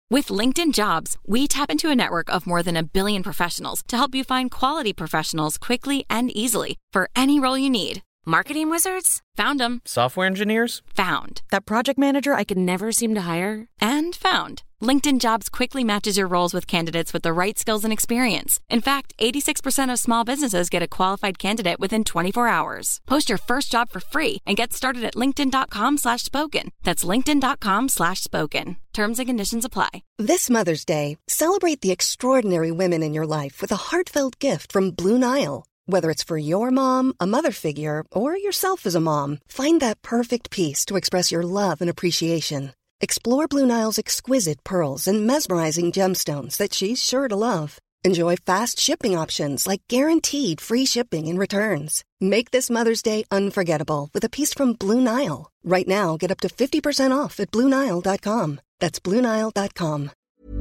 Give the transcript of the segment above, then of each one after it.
With LinkedIn Jobs, we tap into a network of more than 1 billion professionals to help you find quality professionals quickly and easily for any role you need. Marketing wizards? Found them. Software engineers? Found. That project manager I could never seem to hire? And found. LinkedIn Jobs quickly matches your roles with candidates with the right skills and experience. In fact, 86% of small businesses get a qualified candidate within 24 hours. Post your first job for free and get started at linkedin.com/spoken. That's linkedin.com/spoken. Terms and conditions apply. This Mother's Day, celebrate the extraordinary women in your life with a heartfelt gift from Blue Nile. Whether it's for your mom, a mother figure, or yourself as a mom, find that perfect piece to express your love and appreciation. Explore Blue Nile's exquisite pearls and mesmerizing gemstones that she's sure to love. Enjoy fast shipping options like guaranteed free shipping and returns. Make this Mother's Day unforgettable with a piece from Blue Nile. Right now, get up to 50% off at BlueNile.com. That's BlueNile.com.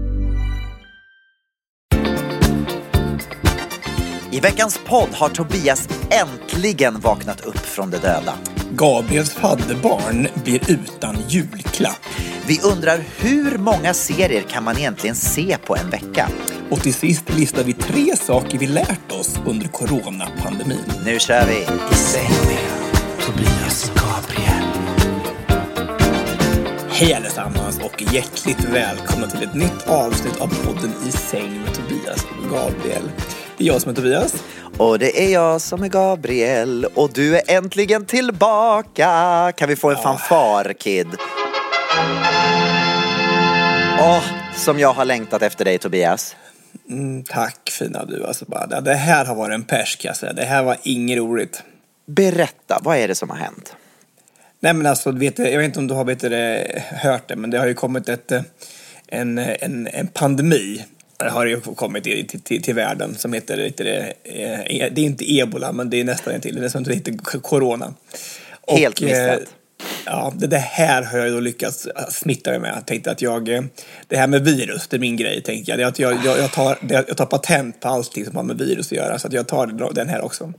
I veckans podd har Tobias äntligen vaknat upp från det döda. Gabriels fadderbarn blir utan julklapp. Vi undrar hur många serier kan man egentligen se på en vecka? Och till sist listar vi 3 saker vi lärt oss under coronapandemin. Nu kör vi! I säng med Tobias och Gabriel. Hej allesammans och hjärtligt välkomna till ett nytt avsnitt av podden I säng med Tobias och Gabriel. Det är jag som är Tobias. Och det är jag som är Gabriel. Och du är äntligen tillbaka. Kan vi få en fanfar, kid? Som jag har längtat efter dig, Tobias. Tack fina du. Alltså bara, det här har varit en perskasse. Det här var inget roligt. Berätta, vad är det som har hänt? Nej men alltså, jag vet inte om du har hört det. Men det har ju kommit en pandemi. Det har ju kommit till världen som heter det är inte ebola, men det är nästan till det som heter corona. Helt missat. Ja, det här har jag då lyckats smitta mig med. Jag tänkte att det här med virus, det är min grej, tänkte jag. Jag tar patent på allting som har med virus att göra, så att jag tar den här också.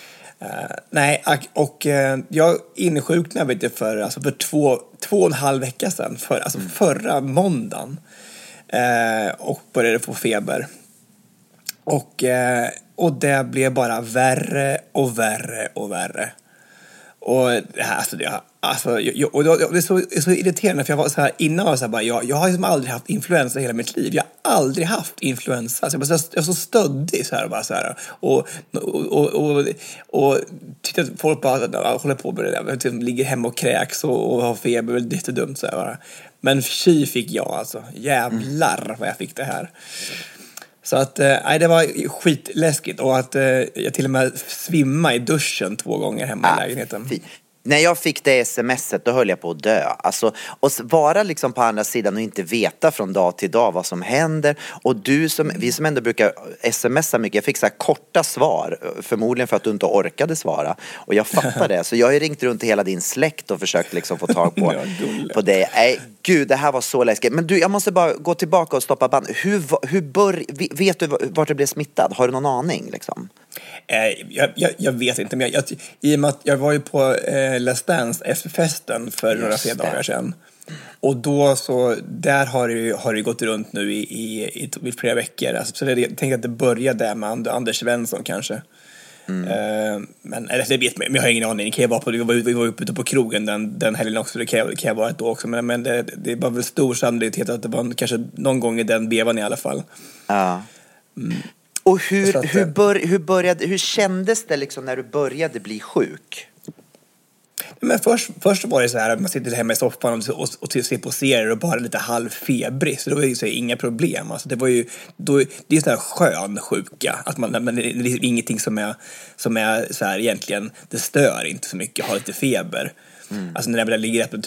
Jag insjuknade för 2,5 veckor sedan, förra måndagen. Och började få feber. Och det blev bara värre och värre och värre. Och det här, det är så irriterande, för jag var så här innan, var så här bara, jag har liksom aldrig haft influensa i hela mitt liv. Jag har aldrig haft influensa. Alltså jag är så stöddig så här, bara så här, och tyckte att folk bara håller på med det där, ligger hemma och kräks och har feber, det är jättedumt så här bara. Men tji fick jag alltså. Jävlar vad jag fick det här. Så att, det var skitläskigt. Och att jag till och med svimmade i duschen 2 gånger hemma i lägenheten. När jag fick det smset, då höll jag på att dö. Alltså, och vara liksom på andra sidan och inte veta från dag till dag vad som händer. Och vi som ändå brukar smsa mycket, jag fick så här korta svar. Förmodligen för att du inte orkade svara. Och jag fattar det. Så jag har ju ringt runt till hela din släkt och försökt liksom få tag på det. Nej, gud, det här var så läskigt. Men du, jag måste bara gå tillbaka och stoppa band. Vet du vart du blev smittad? Har du någon aning liksom? Jag vet inte, men i och med att jag var ju på Let's Dance efterfesten för några dagar sedan. Och då så, där har det gått runt nu i flera veckor. Alltså, så jag tänker att det började med Anders Svensson kanske. Men det vet man, men jag har ingen aning. Vi var uppe på krogen den helgen också. Det kan jag vara då också. Men det var väl stor sannolikhet att det var kanske någon gång i den vevan i alla fall. Ja. Och hur kändes det liksom när du började bli sjuk? Men först var det så här att man sitter hemma i soffan och ser på serier och bara lite halvfebrig, så det var ju så inga problem. Alltså det är en sån här skön sjuka, att men det är ingenting som är så här egentligen, det stör inte så mycket, har lite feber. Alltså när det ligger på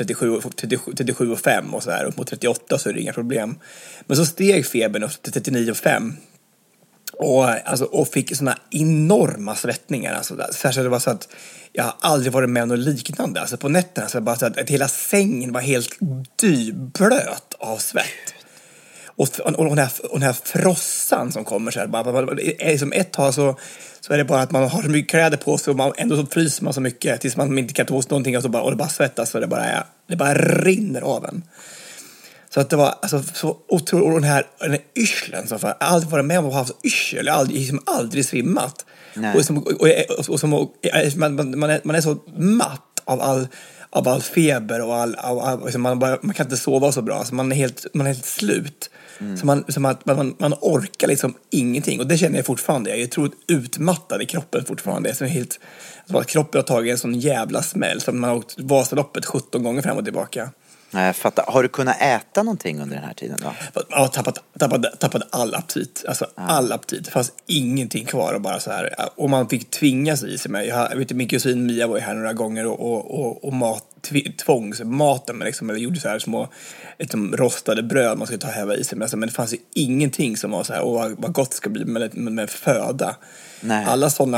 37,5 och så här upp mot 38, så är det inga problem. Men så steg febern upp till 39,5. Och fick såna enorma svettningar, alltså särskilt det var så att jag har aldrig varit med om något liknande. Alltså på nätterna så bara så att hela sängen var helt dyblöt av svett. Och den här frossan som kommer så här, bara som ett tag så är det bara att man har så mycket kläder på sig och ändå så fryser man så mycket tills man inte kan ta åt någonting och det bara svettas, så det bara rinner av en. Så att det var alltså så otroligt, och den här yrslen som jag aldrig varit med om att ha haft yrsel, aldrig svimmat. Man är så matt av all feber och liksom man kan inte sova så bra, så man är helt slut. Så man orkar liksom ingenting, och det känner jag fortfarande. Jag är otroligt utmattad i kroppen fortfarande. Så helt, alltså att kroppen har tagit en sån jävla smäll, som man har åkt Vasaloppet 17 gånger fram och tillbaka. Nej, jag fattar. Har du kunnat äta någonting under den här tiden då? Ja, tappat all aptit. Alltså all aptit. Det fanns ingenting kvar, och bara så här. Och man fick tvingas i sig med. Jag vet, min kusin Mia var ju här några gånger och tvångsmaten med liksom, eller gjorde så här små liksom, rostade bröd man skulle ta häva i sig med. Men det fanns ju ingenting som var så här, vad gott ska bli med föda. Nej. Alla sådana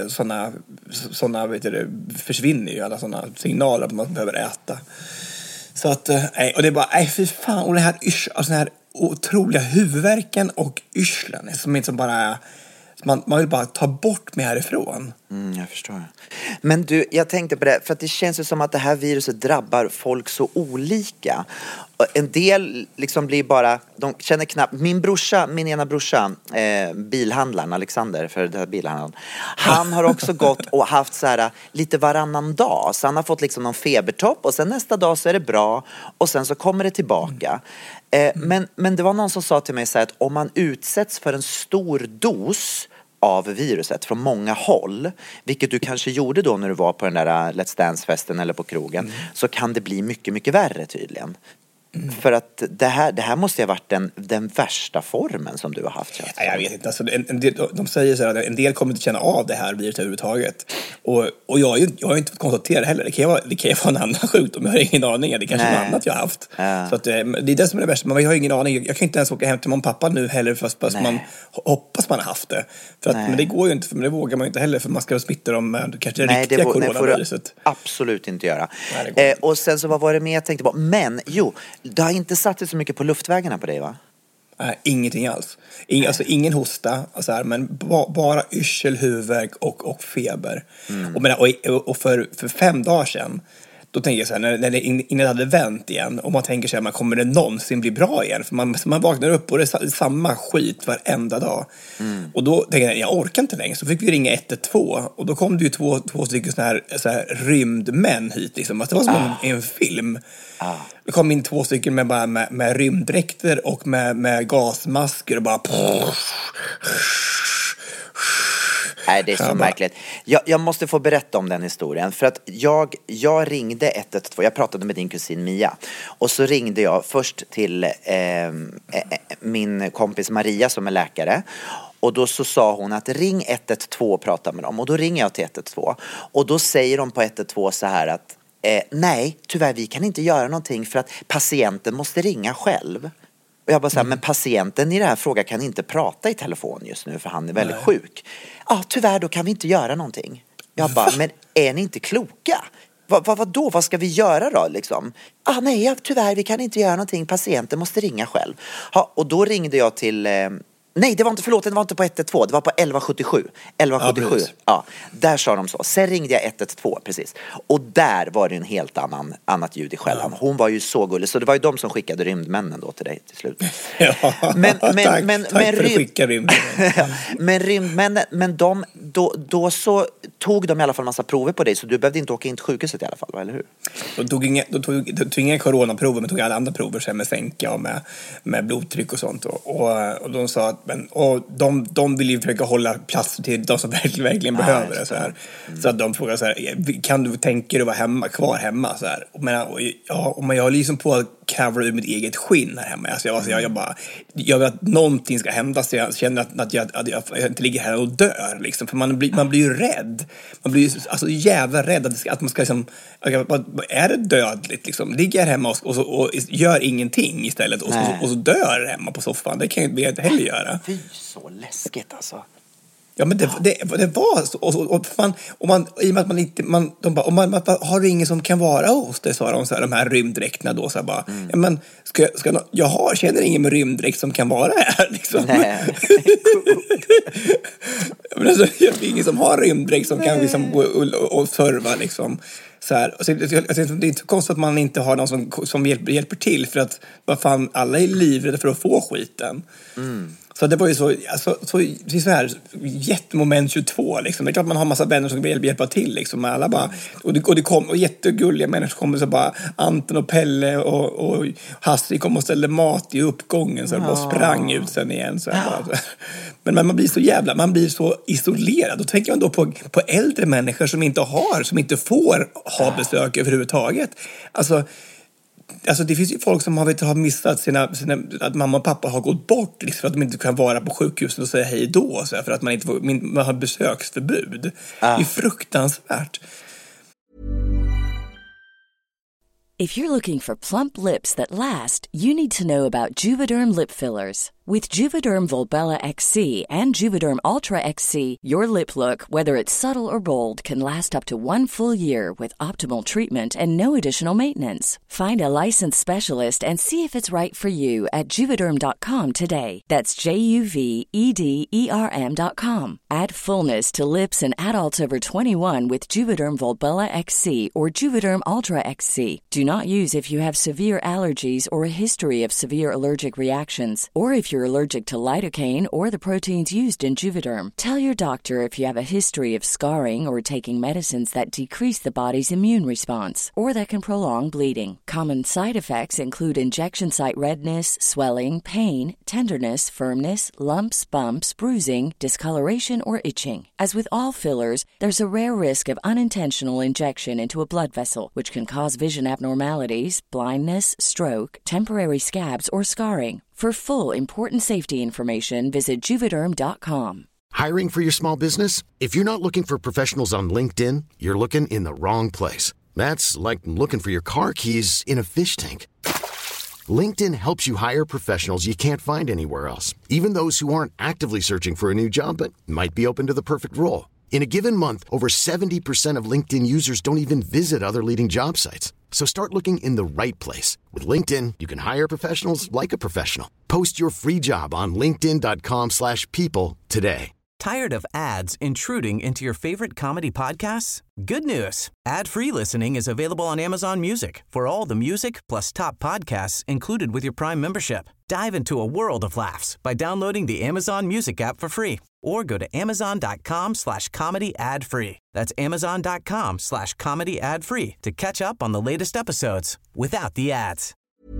försvinner ju, alla sådana signaler att man behöver äta. Så att, och det är bara, fy fan, och det här alltså den här otroliga huvudvärken och yrslen som inte bara är, man vill bara ta bort mig härifrån. Jag förstår. Men du, jag tänkte på det, för att det känns ju som att det här viruset drabbar folk så olika. En del liksom blir bara, de känner knappt, min ena brorsa, bilhandlaren Alexander, för det här bilhandlaren, han har också gått och haft så här lite varannan dag, så han har fått liksom någon febertopp, och sen nästa dag så är det bra, och sen så kommer det tillbaka. Men det var någon som sa till mig så här, att om man utsätts för en stor dos av viruset från många håll, vilket du kanske gjorde då när du var på den där Let's Dance-festen eller på krogen, så kan det bli mycket, mycket värre tydligen. För att det här måste ju ha varit den värsta formen som du har haft. Jag vet inte, alltså, de säger så här att en del kommer inte känna av det här viruset överhuvudtaget. Och jag har inte fått konstatera det heller. Det kan ju vara en annan sjukdom, jag har ingen aning. Det kanske är något annat jag har haft. Så att, det är det som är det värsta. Man har ingen aning. Jag kan inte ens åka hem till mamma och pappa nu heller, fast man hoppas man har haft det. För att, men det går ju inte, för det vågar man ju inte heller, för man ska smitta dem med kanske riktiga coronaviruset. Det får du absolut inte göra. Och sen så, vad var det mer jag tänkte på? Men, det har inte satt sig så mycket på luftvägarna på dig, va? Ingenting alls. Ingen hosta, alltså här, men bara yrsel, huvudvärk och feber. Och för 5 dagar sedan, då tänker jag så här, när det hade vänt igen, och man tänker så här, kommer det någonsin bli bra igen? För man vaknar upp och det är samma skit varenda dag. Och då tänker jag orkar inte längre. Så fick vi ringa 112, och då kom det ju två stycken så här rymdmän hit liksom. Alltså, det var som en film. Det kom in 2 stycken med rymddräkter och med gasmasker och bara... Nej, det är så märkligt. Jag måste få berätta om den historien. För att jag ringde 112. Jag pratade med din kusin Mia. Och så ringde jag först till min kompis Maria som är läkare. Och då så sa hon att ring 112 och prata med dem. Och då ringer jag till 112. Och då säger de på 112 så här att nej, tyvärr, vi kan inte göra någonting för att patienten måste ringa själv. Och jag bara säger, men patienten i det här frågan kan inte prata i telefon just nu för han är väldigt sjuk. Ja, tyvärr, då kan vi inte göra någonting. Jag bara, men är ni inte kloka? Vadå? Vad ska vi göra då liksom? Nej, tyvärr, vi kan inte göra någonting. Patienten måste ringa själv. Och då ringde jag till... Nej, det var inte på 112, det var på 1177. 1177, ja, där sa de så. Sen ringde jag 112, precis. Och där var det en helt annat ljud i skällan. Hon var ju så gullig, så det var ju de som skickade rymdmännen då till dig till slut. Ja, tack för att skicka rymdmännen. Men rymdmännen, då så tog de i alla fall massa prover på dig, så du behövde inte åka in till sjukhuset i alla fall, eller hur? De tog inga coronaprover, men tog alla andra prover så med sänka och med blodtryck och sånt. Och de sa att de vill ju försöka hålla plats till de som verkligen behöver det så här. Så att de frågar så här, kan du tänka dig att vara kvar hemma så här? Men jag har liksom på att cover ur mitt eget skinn här hemma. Alltså jag vill att någonting ska hända, så jag känner att jag inte ligger här och dör liksom. För man blir ju rädd. Man blir alltså jävla rädd att man ska liksom, är det dödligt liksom? Ligger hemma och gör ingenting istället och så dör hemma på soffan. Det kan jag inte heller göra. Fy, så läskigt alltså. Ja, men det var så. I och med att man inte... De bara, man har det ingen som kan vara hos det, sa de så här, de här rymddräkterna då. Så här bara, ja, men jag känner ingen med rymddräkt som kan vara här, liksom. Nej. Men alltså, det är ingen som har rymddräkt som kan liksom gå och serva, liksom. Så här, och så, det är inte så konstigt att man inte har någon som hjälper till, för att vad fan, alla är livrädda för att få skiten. Så det var ju så här jättemoment 22 liksom. Det är klart man har massa vänner som vill hjälpa till liksom. Alla bara, och det kom och jättegulliga människor kom, så bara Anton och Pelle och Hasse kom och ställde mat i uppgången, så bara sprang ut sen igen så här, bara. Men man blir så isolerad. Då tänker man då på äldre människor som inte får ha besök överhuvudtaget. Alltså det finns ju folk som har missat att mamma och pappa har gått bort liksom, för att de inte kan vara på sjukhuset och säga hej då, så här, för att man har besöksförbud. Det är fruktansvärt. If you're looking for plump lips that last, you need to know about Juvederm lip fillers. With Juvederm Volbella XC and Juvederm Ultra XC, your lip look, whether it's subtle or bold, can last up to 1 full year with optimal treatment and no additional maintenance. Find a licensed specialist and see if it's right for you at Juvederm.com today. That's JUVEDERM.com. Add fullness to lips in adults over 21 with Juvederm Volbella XC or Juvederm Ultra XC. Do not use if you have severe allergies or a history of severe allergic reactions, or if you're allergic to lidocaine or the proteins used in Juvederm. Tell your doctor if you have a history of scarring or taking medicines that decrease the body's immune response or that can prolong bleeding. Common side effects include injection site redness, swelling, pain, tenderness, firmness, lumps, bumps, bruising, discoloration, or itching. As with all fillers, there's a rare risk of unintentional injection into a blood vessel, which can cause vision abnormalities, blindness, stroke, temporary scabs, or scarring. For full, important safety information, visit Juvederm.com. Hiring for your small business? If you're not looking for professionals on LinkedIn, you're looking in the wrong place. That's like looking for your car keys in a fish tank. LinkedIn helps you hire professionals you can't find anywhere else, even those who aren't actively searching for a new job but might be open to the perfect role. In a given month, over 70% of LinkedIn users don't even visit other leading job sites. So start looking in the right place. With LinkedIn, you can hire professionals like a professional. Post your free job on linkedin.com/people today. Tired of ads intruding into your favorite comedy podcasts? Good news. Ad-free listening is available on Amazon Music for all the music plus top podcasts included with your Prime membership. Dive into a world of laughs by downloading the Amazon Music app for free or go to amazon.com/comedy ad-free. That's amazon.com/comedy ad-free to catch up on the latest episodes without the ads.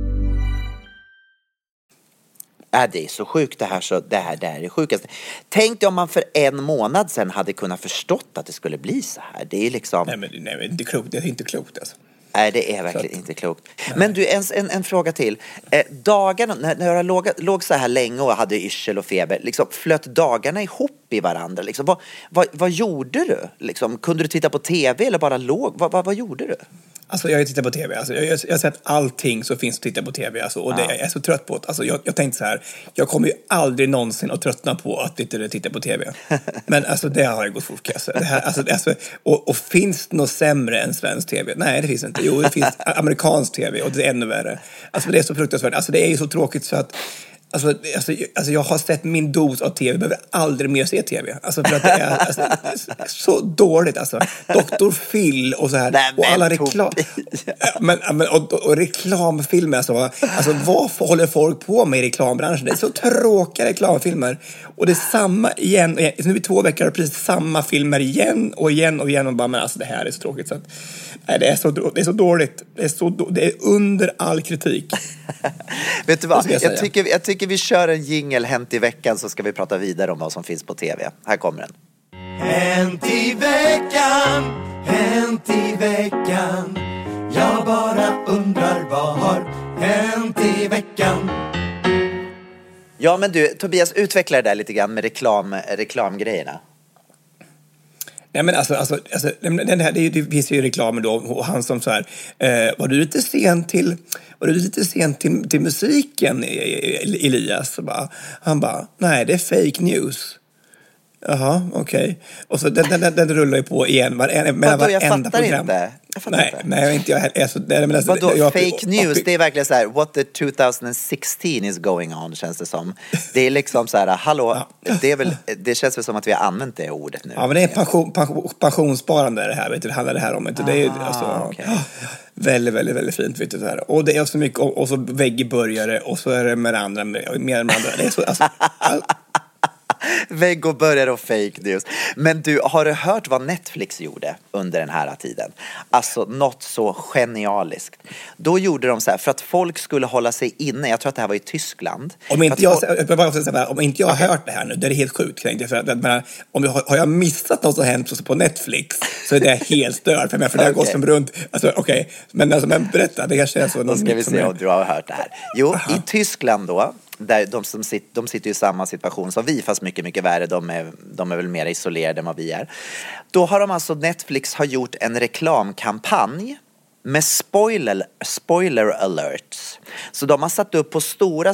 Det är så sjukt det här, så det här är det sjukaste. Tänk dig om man för 1 månad sedan hade kunnat förstått att det skulle bli så här. Det är liksom... Nej, men det är klokt. Det är inte klokt alltså. Nej, det är verkligen inte klokt. Men du, en fråga till. Dagarna, när jag låg så här länge och hade yrsel och feber, liksom, flöt dagarna ihop i varandra? Liksom, vad gjorde du? Liksom, kunde du titta på tv eller bara låg? Vad gjorde du? Alltså jag har tittat på tv. Alltså, jag har sett allting som finns att titta på tv. Alltså, och jag är så trött på det. Alltså, jag tänkte så här. Jag kommer ju aldrig någonsin att tröttna på att inte titta på tv. Men alltså, det har gått fort. Och finns det något sämre än svensk tv? Nej, det finns inte. Jo, det finns amerikansk tv och det är ännu värre. Alltså det är så fruktansvärt. Alltså det är ju så tråkigt så att... Alltså, jag har sett min dos av tv. Jag behöver aldrig mer se tv. Alltså för att det är så dåligt. Alltså. Dr. Phil och så här. Nej, och alla reklam... och reklamfilmer. Alltså vad håller folk på med i reklambranschen? Det är så tråkiga reklamfilmer. Och det är samma igen. Nu i 2 veckor är det precis samma filmer igen och igen och igen. Och bara, men alltså det här är så tråkigt. Så att, nej, det är så dåligt. Det är under all kritik. Vet du vad? Jag tycker vi kör en jingle Hänt i veckan, så ska vi prata vidare om vad som finns på tv. Här kommer den. Hänt i veckan, hänt i veckan. Jag bara undrar vad har hänt i veckan. Ja, men du, Tobias, utveckla det där lite grann med reklamgrejerna. Nej, men alltså den här, det finns ju reklamen då, och han som så här, var du lite sent till musiken, Elias? Han bara, nej, det är fake news. Jaha, okej. Och så den rullar ju på igen. Jag fattar inte. Nej, inte jag heller. Vadå, fake news? Det är verkligen så här, what the 2016 is going on, känns det som. Det är liksom så här, hallå, det känns väl som att vi har använt det ordet nu. Ja, men det är pensionssparande det här, vet du, det handlar det här om. Inte. Det är alltså, okay. Väldigt, väldigt, väldigt fint, vet du, så här. Och det är så mycket, och så väggbörjare, och så är det med andra, mer med andra. Det är så, alltså, Vägg och börjare och fake news. Men du, har du hört vad Netflix gjorde under den här tiden? Alltså något så genialiskt. Då gjorde de så här, för att folk skulle hålla sig inne. Jag tror att det här var i Tyskland. Om inte jag har hört det här nu, det är helt sjukt kränkt. För att, har jag missat något som hänt på Netflix, så är det helt stört för mig. För det har gått som runt. Alltså, men berätta, det kanske är så. Då ska vi se om du har hört det här. Jo, i Tyskland då, där de sitter i samma situation som vi, fast mycket, mycket värre. De är väl mer isolerade än vad vi är. Då har de alltså, Netflix har gjort en reklamkampanj med spoiler alerts. Så de har satt upp på stora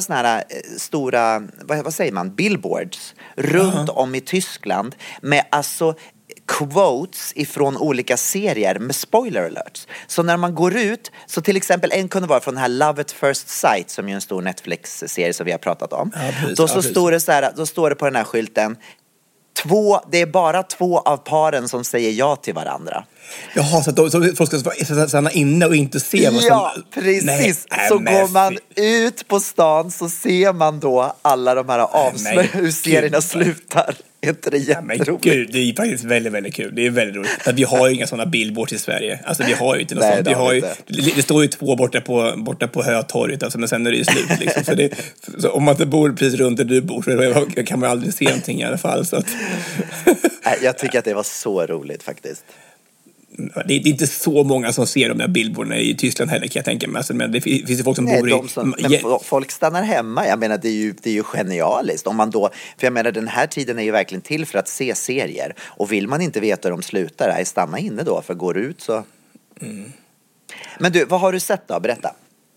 vad säger man, billboards runt om i Tyskland med alltså quotes ifrån olika serier med spoiler alerts. Så när man går ut, så till exempel en kunde vara från den här Love at First Sight, som är en stor Netflix-serie som vi har pratat om. Står det så här, då står det på den här skylten: det är bara 2 av paren som säger ja till varandra. Jaha, så folk ska stanna inne och inte se vad som... Ja, precis. Så går man ut på stan, så ser man då alla de här hur serierna slutar. Är inte det jätteroligt? Gud, det är faktiskt väldigt, väldigt kul. Det är väldigt roligt. Att vi har ju inga sådana billboards i Sverige. Alltså vi har ju inte något sånt. Det står ju 2 borta på Hötorget, alltså, men sen är det ju slut liksom. Så om man inte bor precis runt där du bor, så kan man aldrig se någonting i alla fall. Så att... Jag tycker att det var så roligt faktiskt. Det är inte så många som ser de där billboarderna i Tyskland heller, kan jag tänka mig. Men det finns ju folk som bor i... folk stannar hemma. Jag menar, det är ju genialiskt. Om man då, för jag menar, den här tiden är ju verkligen till för att se serier. Och vill man inte veta hur de slutar, stanna inne då. För går ut så... Mm. Men du, vad har du sett då? Berätta.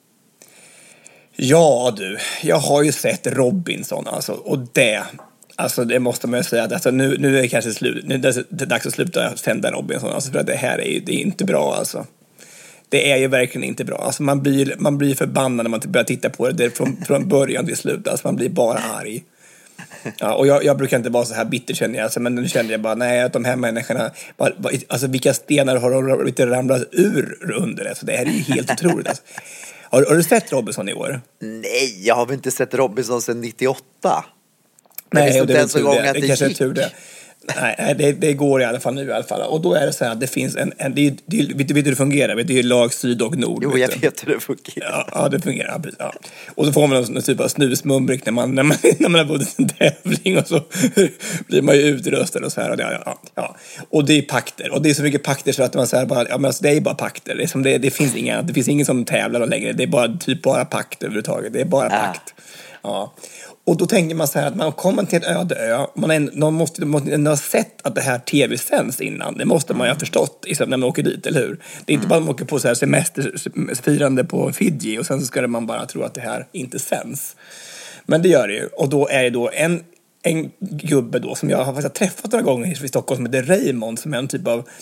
Ja du, jag har ju sett Robinson alltså, och det... Alltså det måste man ju säga att alltså, nu är det kanske slut. Nu är det dags att sluta sända Robinson, alltså, för att det här är inte bra alltså. Det är ju verkligen inte bra. Alltså man blir förbannad när man börjar titta på det från början till slut. Alltså man blir bara arg. Ja, och jag brukar inte vara så här bitter, känner jag. Alltså, men nu kände jag bara, nej, att de här människorna, alltså vilka stenar har lite ramlat ur under det. Så det här är ju helt otroligt alltså. Har du sett Robinson i år? Nej, jag har väl inte sett Robinson sedan 98. Nej, och det är kanske är tur det. Nej, det går i alla fall nu i alla fall. Och då är det så här att det finns vet du hur det fungerar? Det är ju lag syd och nord. Jo, jag vet hur det fungerar. Ja, det fungerar. Ja. Och så får man en typ av snusmumrik när man har vunnit en tävling, och så blir man ju utröstad och så här. Ja. Och det är pakter. Och det är så mycket pakter så att man säger bara, men alltså, det är bara pakter. Det finns ingen som tävlar längre. Det är bara pakt överhuvudtaget. Det är bara pakt. Ja. Och då tänker man så här att man kommer till en öde ö. Man måste ha sett att det här tv-sänds innan. Det måste man ju ha förstått när man åker dit, eller hur? Det är inte bara att man åker på så här semesterfirande på Fiji och sen så ska man bara tro att det här inte sänds. Men det gör det ju. Och då är det då en gubbe då som jag har faktiskt träffat några gånger i Stockholm, som heter Raymond, som är en typ av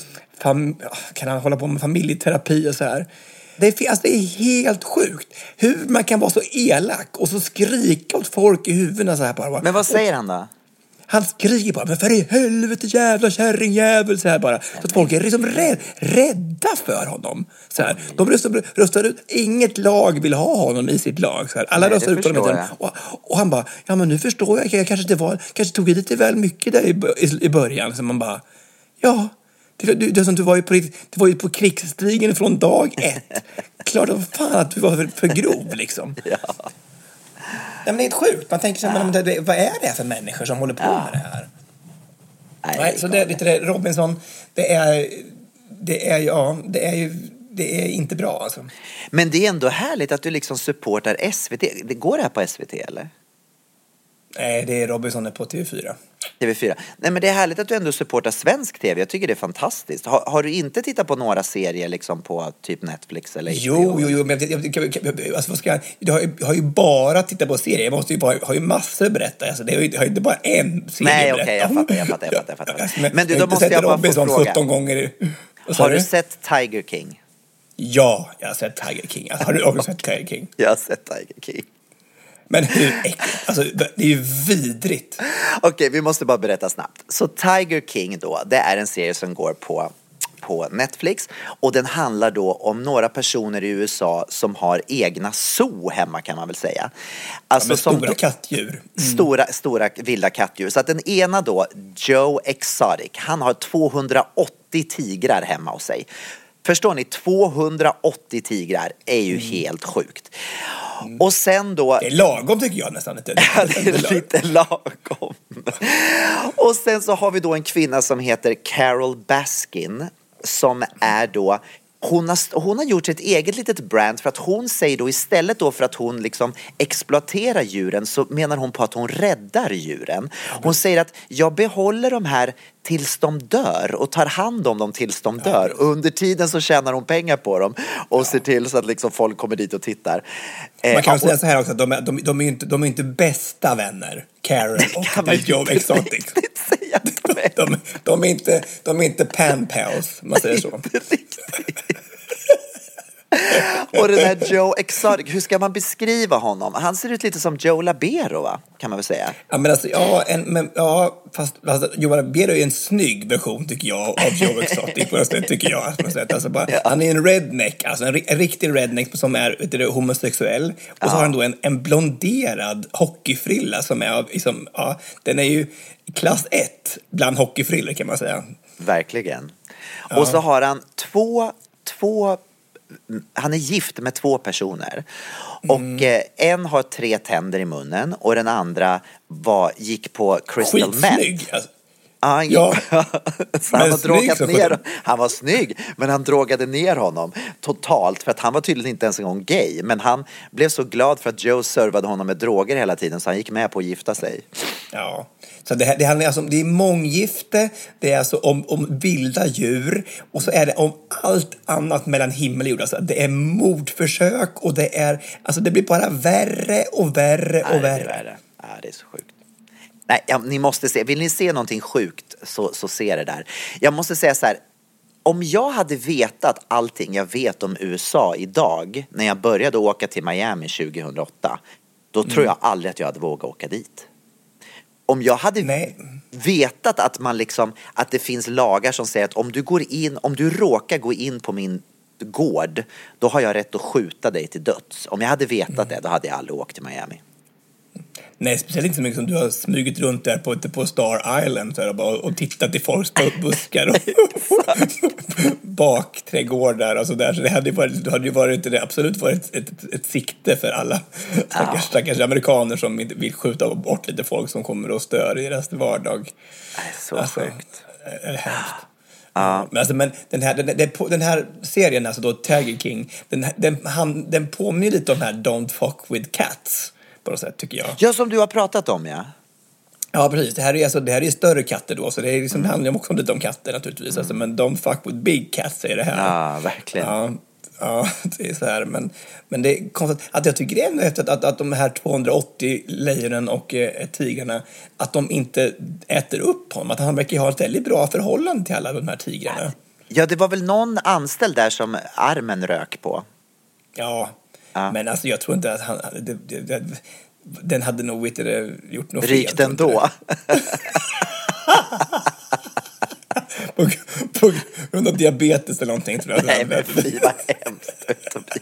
kan han hålla på med familjeterapi och så här. Det är helt sjukt hur man kan vara så elak och så skrika åt folk i huvudena så här bara. Men vad säger han då? Han skriker bara, men för i helvete jävla kärringjävel, så här bara. Så att folk är liksom rädda för honom. Så här. De röstar ut, inget lag vill ha honom i sitt lag. Så här. Alla röstar ut honom. Och han bara, ja men nu förstår jag kanske tog lite väl mycket där i början. Så man bara, ja. Det som du var ju på krigsstigen från dag 1. Klart som fan att du var för grov liksom. Ja. Nej, men det är sjukt. Man tänker så här, vad är det för människor som håller på med det här? Nej, så det är Robinson, det är inte bra alltså. Men det är ändå härligt att du liksom supportar SVT. Det går det här på SVT eller? Nej, det är Robinson på TV4. TV4. Nej, men det är härligt att du ändå supportar svensk TV. Jag tycker det är fantastiskt. Har du inte tittat på några serier liksom på typ Netflix eller HBO? Jo, men alltså, jag har ju bara tittat på serier. Jag måste ju har ju massor att berätta. Alltså, det har ju inte bara en serie. Nej, okej, jag fattar. Men du, då måste jag bara få fråga. 17 gånger. Har du sett Tiger King? Ja, jag har sett Tiger King. Har du också sett Tiger King? Jag har sett Tiger King. Men hur äckligt? Alltså, det är ju vidrigt. Okej, vi måste bara berätta snabbt. Så Tiger King då, det är en serie som går på Netflix. Och den handlar då om några personer i USA som har egna zoo hemma, kan man väl säga. Alltså stora kattdjur. Stora vilda kattdjur. Så att den ena då, Joe Exotic, han har 280 tigrar hemma hos sig. Förstår ni, 280 tigrar är ju helt sjukt. Och sen då... Det är lagom tycker jag nästan inte. Ja, det är lite lagom. Och sen så har vi då en kvinna som heter Carol Baskin, som är då... Hon har gjort sitt eget litet brand, för att hon säger då istället då för att hon liksom exploaterar djuren, så menar hon på att hon räddar djuren. Hon säger att jag behåller de här tills de dör och tar hand om dem tills de dör. Och under tiden så tjänar hon pengar på dem och ser till så att liksom folk kommer dit och tittar. Man kan säga så här också, att de är inte bästa vänner, Carol och Joe Exotic. De är inte pen pals, man säger så. Och den här Joe Exotic, hur ska man beskriva honom? Han ser ut lite som Joe Labero, va? Kan man väl säga. Ja, men alltså, fast Joe Labero är en snygg version tycker jag av Joe Exotic på något sätt, tycker jag. Alltså, han är en redneck, alltså en riktig redneck som är homosexuell. Och så har han då en blonderad hockeyfrilla som är liksom, den är ju klass 1 bland hockeyfrillor, kan man säga. Verkligen. Och så har han två han är gift med 2 personer. Och en har 3 tänder i munnen och den andra gick på crystal meth. Alltså. Så han har drogat ner. Han var snygg, men han drogade ner honom totalt, för att han var tydligen inte ens en gång gay. Men han blev så glad för att Joe servade honom med droger hela tiden, så han gick med på att gifta sig. Ja, så det handlar alltså om, det är månggifte, det är alltså om vilda djur, och så är det om allt annat mellan himmel och jord. Alltså det är mordförsök, och det är, alltså det blir bara värre och värre och värre. Ja, det är så sjukt. Nej, ni måste se. Vill ni se någonting sjukt så se det där. Jag måste säga så här. Om jag hade vetat allting jag vet om USA idag, när jag började åka till Miami 2008, då tror jag aldrig att jag hade vågat åka dit. Om jag hade vetat att man liksom, att det finns lagar som säger att om du råkar gå in på min gård, då har jag rätt att skjuta dig till döds. Om jag hade vetat det, då hade jag aldrig åkt till Miami. Nej, speciellt inte så mycket som du har smugit runt där på Star Island så här, och tittat i folks buskar och bakträdgårdar och så där. Så det hade ju varit absolut varit ett sikte för alla stackars amerikaner som vill skjuta bort lite folk som kommer och stör i deras vardag. Så sjukt. Är det hemskt. Men den här serien, alltså då Tiger King, den påminner lite om här Don't Fuck With Cats på något sätt, tycker jag. Ja, som du har pratat om, ja. Ja, precis. Det här är större katter då, så det är liksom, det handlar också lite om katter naturligtvis. Alltså, men Don't Fuck With Big Cats är det här. Ja, verkligen. Ja, det är så här. Men det är konstigt att jag tycker det är ändå efter att de här 280 lejonen och tigrarna, att de inte äter upp honom. Att han verkar ha ett väldigt bra förhållande till alla de här tigrarna. Ja, det var väl någon anställd där som armen rök på. Ja. Men alltså jag tror inte att den hade nog inte gjort något fel. Rikt ändå. på grund av diabetes eller någonting, tror jag. Nej, men fy vad hemskt.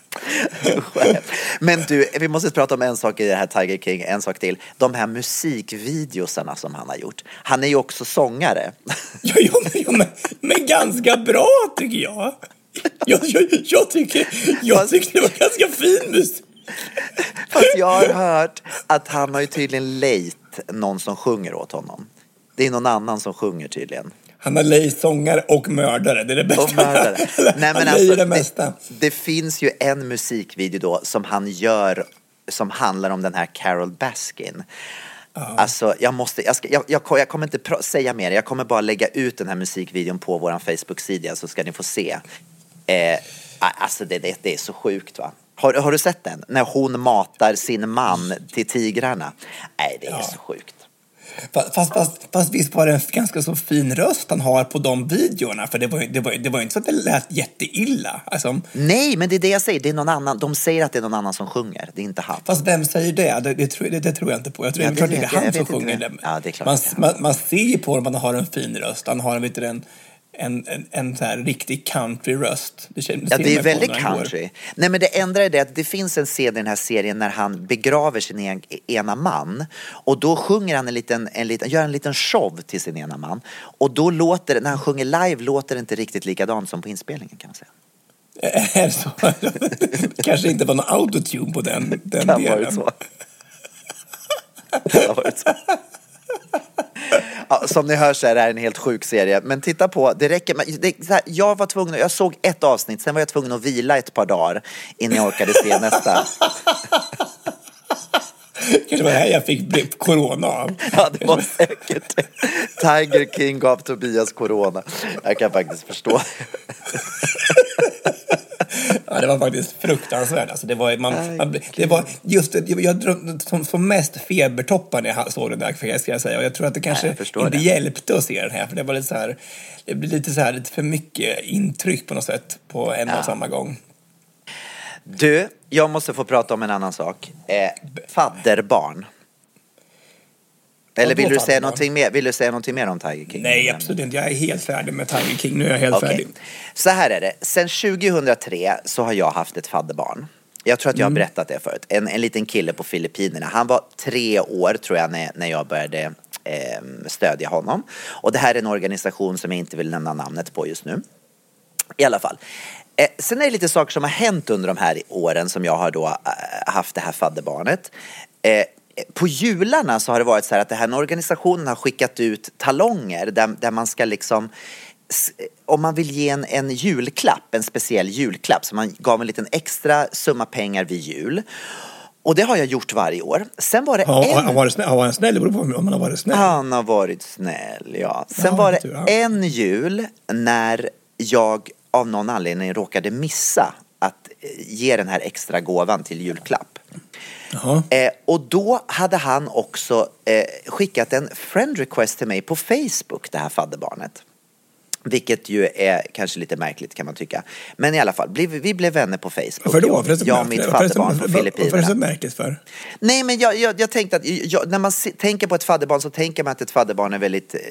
Men du, vi måste prata om en sak i det här Tiger King, en sak till. De här musikvideosarna som han har gjort. Han är ju också sångare. Men ganska bra, tycker jag. Jag tycker det var ganska fin musik. Fast jag har hört att han har ju tydligen lejt någon som sjunger åt honom. Det är någon annan som sjunger tydligen. Han har lejt sångare och mördare, det är det bästa. Och mördare. Nej, men alltså, det mesta. Det finns ju en musikvideo då som han gör som handlar om den här Carol Baskin. Alltså, jag kommer inte säga mer. Jag kommer bara lägga ut den här musikvideon på våran Facebook-sida så ska ni få se. Alltså, det är så sjukt, va? Har du sett den? När hon matar sin man till tigrarna. Nej, det är så sjukt. Fast visst var det en ganska så fin röst han har på de videorna. För det var inte så att det lät jätteilla. Alltså, nej, men det är det jag säger. Det är någon annan. De säger att det är någon annan som sjunger. Det är inte han. Fast vem säger det? Det tror jag inte på. Jag tror det är han som sjunger det. Ja, det är klart. Man ser ju på honom att han har en fin röst. Han har en så här riktig country-röst. Det är väldigt country. Nej, men det ändrar det att det finns en scen i den här serien när han begraver sin ena man. Och då sjunger han gör en liten show till sin ena man. Och då när han sjunger live låter det inte riktigt likadant som på inspelningen, kan man säga. Är det så? Kanske inte var någon autotune på den delen. Det kan varit så. Ja, som ni hör så är det här en helt sjuk serie. Men titta på, det räcker. Jag såg ett avsnitt, sen var jag tvungen att vila ett par dagar innan jag orkade se nästa. Kanske var det här jag fick corona av. Ja, det var säkert. Tiger King gav Tobias corona. Jag kan faktiskt förstå. Ja, det var faktiskt fruktansvärt. Alltså, det var just det, jag drömde som mest febertoppar när jag såg det där, ska jag säga. Och jag tror att det kanske inte hjälpte att se den här. För det var lite så här, det blev lite för mycket intryck på något sätt på en och samma gång. Du, jag måste få prata om en annan sak. Fadderbarn. Eller vill du säga någonting mer? Vill du säga någonting mer om Tiger King? Nej, absolut inte. Jag är helt färdig med Tiger King. Nu är jag helt färdig. Så här är det. Sen 2003 så har jag haft ett fadderbarn. Jag tror att jag har berättat det förut. En liten kille på Filippinerna. Han var 3 år tror jag när jag började stödja honom. Och det här är en organisation som jag inte vill nämna namnet på just nu. I alla fall. Sen är det lite saker som har hänt under de här åren som jag har då haft det här fadderbarnet. På jularna så har det varit så här att den här organisationen har skickat ut talonger där man ska liksom, om man vill ge en julklapp, en speciell julklapp, så man gav en liten extra summa pengar vid jul. Och det har jag gjort varje år. Sen var det Har han snäll? Det beror på om han har varit snäll. Han har varit snäll, ja. Sen var det en jul när jag av någon anledning råkade missa att ge den här extra gåvan till julklapp. Och då hade han också skickat en friend request till mig på Facebook, det här fadderbarnet. Vilket ju är kanske lite märkligt kan man tycka. Men i alla fall, vi blev vänner på Facebook. Jag och mitt fadderbarn på Filippinerna. Vad är det så märkligt för? Nej, men jag tänkte att när man tänker på ett fadderbarn så tänker man att ett fadderbarn är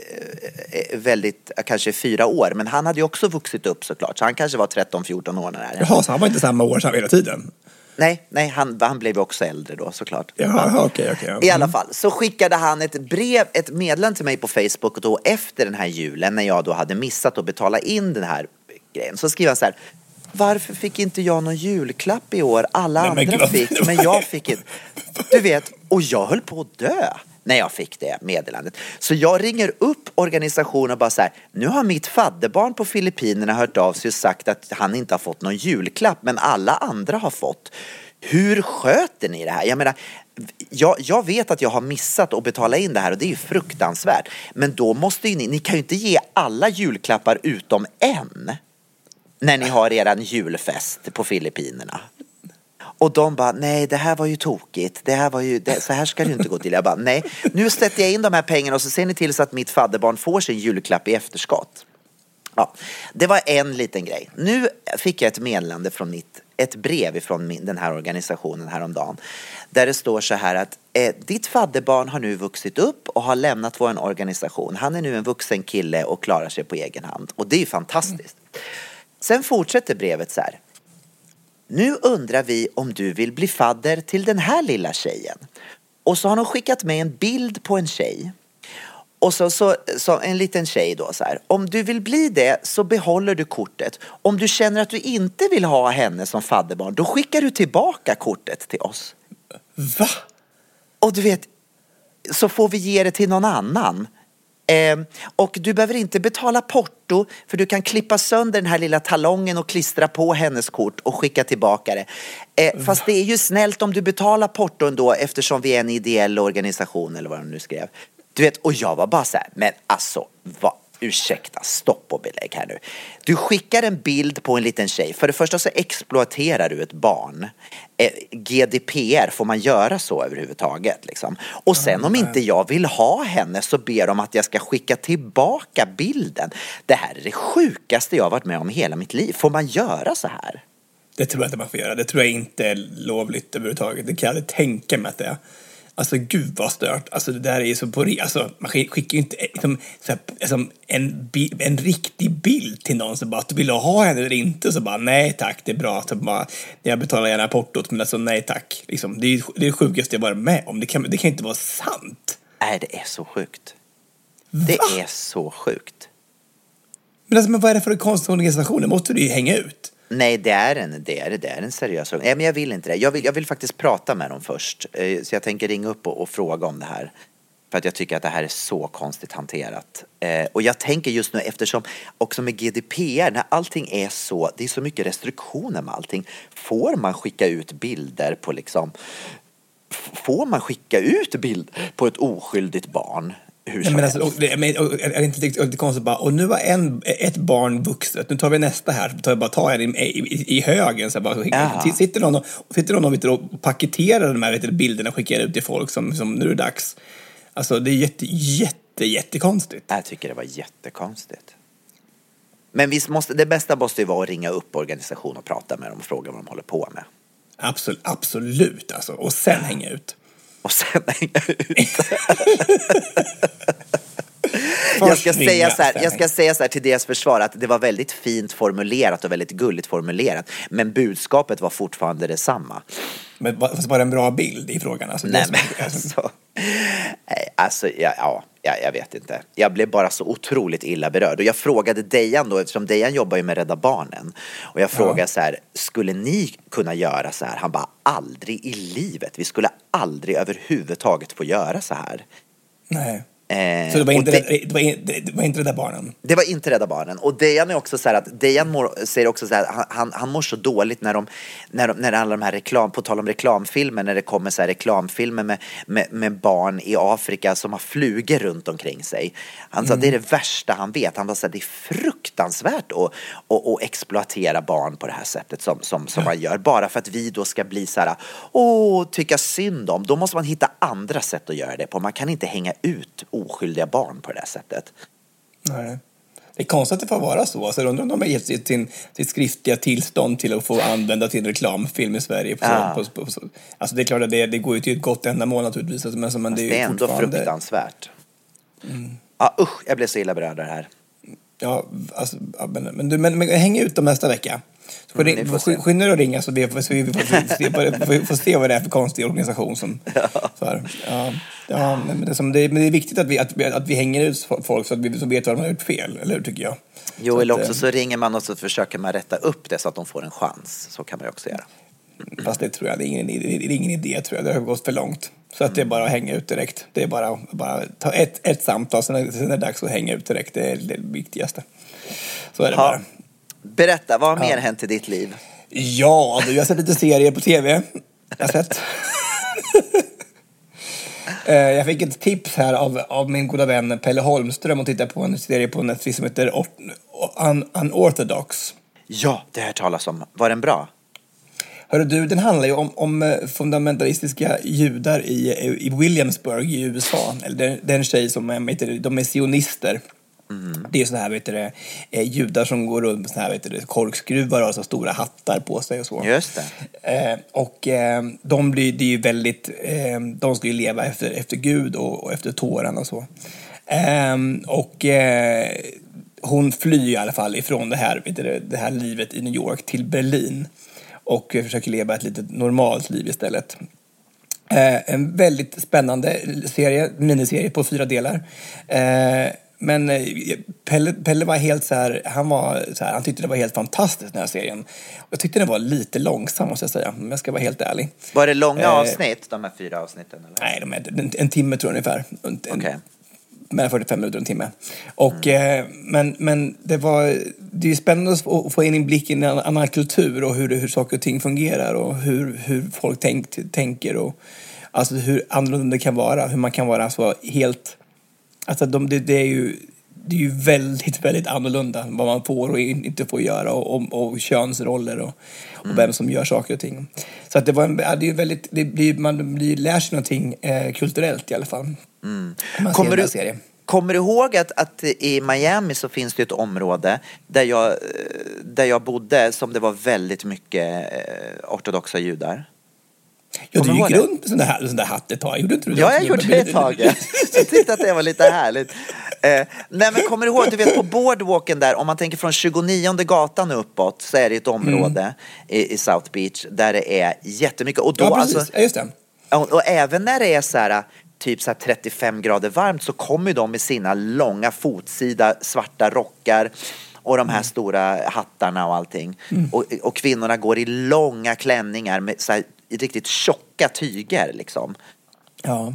väldigt kanske 4 år. Men han hade ju också vuxit upp såklart. Så han kanske var 13-14 år när det här. Jaha, så han var inte samma år som hela tiden? Nej, han blev också äldre då såklart. Jaha, okej. I alla fall, så skickade han ett meddelande till mig på Facebook och då efter den här julen när jag då hade missat att betala in den här grejen. Så skrev han så här: varför fick inte jag någon julklapp i år? Alla andra fick, men jag fick inte. Du vet, och jag höll på att dö när jag fick det meddelandet. Så jag ringer upp organisationen och bara så här: nu har mitt fadderbarn på Filippinerna hört av sig och sagt att han inte har fått någon julklapp, men alla andra har fått. Hur sköter ni det här? Jag menar, jag vet att jag har missat att betala in det här och det är ju fruktansvärt. Men då måste ju ni kan ju inte ge alla julklappar utom en när ni har eran julfest på Filippinerna. Och de bara, nej, det här var ju tokigt. Så här ska det ju inte gå till. Jag bara, nej, nu sätter jag in de här pengarna och så ser ni till så att mitt fadderbarn får sin julklapp i efterskott. Ja, det var en liten grej. Nu fick jag ett meddelande från ett brev från den här organisationen häromdagen. Där det står så här att ditt fadderbarn har nu vuxit upp och har lämnat vår organisation. Han är nu en vuxen kille och klarar sig på egen hand. Och det är ju fantastiskt. Sen fortsätter brevet så här: nu undrar vi om du vill bli fadder till den här lilla tjejen. Och så har de skickat med en bild på en tjej. Och så en liten tjej då så här: om du vill bli det så behåller du kortet. Om du känner att du inte vill ha henne som fadderbarn, då skickar du tillbaka kortet till oss. Va? Och du vet, så får vi ge det till någon annan. Och du behöver inte betala porto, för du kan klippa sönder den här lilla talongen och klistra på hennes kort och skicka tillbaka det. Fast det är ju snällt om du betalar porto ändå, eftersom vi är en ideell organisation eller vad de nu skrev. Du vet, och jag var bara så här, men alltså, ursäkta, stopp och belägg här nu. Du skickar en bild på en liten tjej. För det första så exploaterar du ett barn. GDPR, får man göra så överhuvudtaget liksom? Och sen om inte jag vill ha henne så ber de att jag ska skicka tillbaka bilden. Det här är det sjukaste jag har varit med om i hela mitt liv. Får man göra så här? Det tror jag inte man får göra. Det tror jag inte är lovligt överhuvudtaget. Det kan jag aldrig tänka mig att det är. Alltså gud vad stört. Alltså det där är ju så på... Alltså man skickar ju inte liksom en riktig bild till någon som bara att du vill ha henne eller inte. Så bara nej tack, det är bra. Så bara, jag betalar gärna portot, men alltså nej tack. Liksom, det är det sjukaste jag varit med om. Det kan inte vara sant. Nej, det är så sjukt. Det är så sjukt. Men vad är det för en konstig organisation? Det måste du ju hänga ut. Nej, det är en seriös. Nej, men jag vill inte det. Jag vill faktiskt prata med dem först. Så jag tänker ringa upp och fråga om det här. För att jag tycker att det här är så konstigt hanterat. Och jag tänker just nu, eftersom också med GDPR, när allting är så, det är så mycket restriktioner med allting. Får man skicka ut bilder på liksom... Får man skicka ut bild på ett oskyldigt barn? Men alltså, är det inte lite konstigt bara, och nu var ett barn vuxet, nu tar vi nästa här, tar jag i högen så bara, sitter någon och paketerar de här bilderna och skickar ut till folk som nu är det dags. Alltså det är jättekonstigt. Jag tycker det var jättekonstigt. Men det bästa måste ju vara att ringa upp organisationen och prata med dem och fråga vad de håller på med. Absolut alltså, och sen hänga ut. Jag ska säga så här till deras försvar att det var väldigt fint formulerat och väldigt gulligt formulerat, men budskapet var fortfarande detsamma. Men var det en bra bild i frågan? Alltså, jag vet inte. Jag blev bara så otroligt illa berörd. Och jag frågade Dejan då, eftersom Dejan jobbar ju med Rädda Barnen. Och jag frågade så här, skulle ni kunna göra så här? Han bara, aldrig i livet. Vi skulle aldrig överhuvudtaget få göra så här. Nej. Så det var inte Rädda Barnen? Det var inte Rädda Barnen. Och Dejan är också så här att Dejan säger också så här, han mår så dåligt när alla de här på tal om reklamfilmer, när det kommer så här reklamfilmer med barn i Afrika som har flugor runt omkring sig. Han sa det är det värsta han vet. Han var så här, det är fruktansvärt att exploatera barn på det här sättet som man gör. Bara för att vi då ska bli så här, tycka synd om. Då måste man hitta andra sätt att göra det på. Man kan inte hänga ut oskyldiga barn på det här sättet. Nej. Det är konstigt att det får vara så. Alltså, undrar om de har gett sitt skriftliga tillstånd till att få använda till reklamfilm i Sverige. Alltså det är klart att det går ju till ett gott ändamål naturligtvis. Men det är ändå fruktansvärt. Ja, jag blev så illa berörd av det här. Ja, alltså, men häng ut dem nästa vecka. Skynda och ringa så vi får se vad det är för konstig organisation som men det är viktigt att vi hänger ut folk så att vi vet vad de har gjort fel, eller hur, tycker jag. Jo, eller också så ringer man och så försöker man rätta upp det så att de får en chans. Så kan man ju också göra. Fast det tror jag, det är ingen idé, tror jag. Det har gått för långt. Så att det är bara att hänga ut direkt. Det är bara ta ett samtal, sen är det dags att hänga ut direkt. Det är det viktigaste. Så är det bara. Berätta, vad har mer hänt i ditt liv? Ja, du har sett lite serier på tv. Jag har sett. Jag fick ett tips här av min goda vän Pelle Holmström och titta på en serie på Netflix som heter Unorthodox. Ja, det här talas om. Var den bra? Hörru du, den handlar ju om fundamentalistiska judar i Williamsburg i USA. Eller den tjej som de är sionister. Det är så här, judar som går runt med så här, korkskruvar och så stora hattar på sig och så. Just det. Det är ju väldigt, de ska ju leva efter Gud och efter Toran och så. Hon flyr i alla fall ifrån det här livet i New York till Berlin och försöker leva ett litet normalt liv istället. En väldigt spännande miniserie på 4 delar. Men Pelle var helt så här, han tyckte det var helt fantastiskt, den här serien. Jag tyckte den var lite långsam, måste jag säga, om jag ska vara helt ärlig. Var det långa avsnitt, de här 4 avsnitten? Eller? Nej, de är en timme tror jag ungefär. Okay. mellan 45 minuter och en timme. Och, men det är ju spännande att få in en blick i en annan kultur och hur saker och ting fungerar och hur folk tänker och alltså hur annorlunda det kan vara, hur man kan vara så helt, alltså det är ju väldigt, väldigt annorlunda vad man får och inte får göra och könsroller och vem som gör saker och ting. Så att det är väldigt, man lär sig någonting kulturellt i alla fall. Kommer du ihåg att i Miami så finns det ett område där jag bodde som det var väldigt mycket ortodoxa judar? Ja, du gick runt med sån där hatt ett tag. Gjorde inte du det? Ja, jag gjorde det ett tag. Jag tyckte att det var lite härligt. Nej, men kommer du ihåg, du vet på boardwalken där, om man tänker från 29:e gatan uppåt så är det ett område i South Beach där det är jättemycket. Och då, precis. Ja, just det. Och även när det är så här typ så här 35 grader varmt så kommer de med sina långa fotsida svarta rockar och de här stora hattarna och allting. Och kvinnorna går i långa klänningar med så här riktigt tjocka tyger liksom. Ja.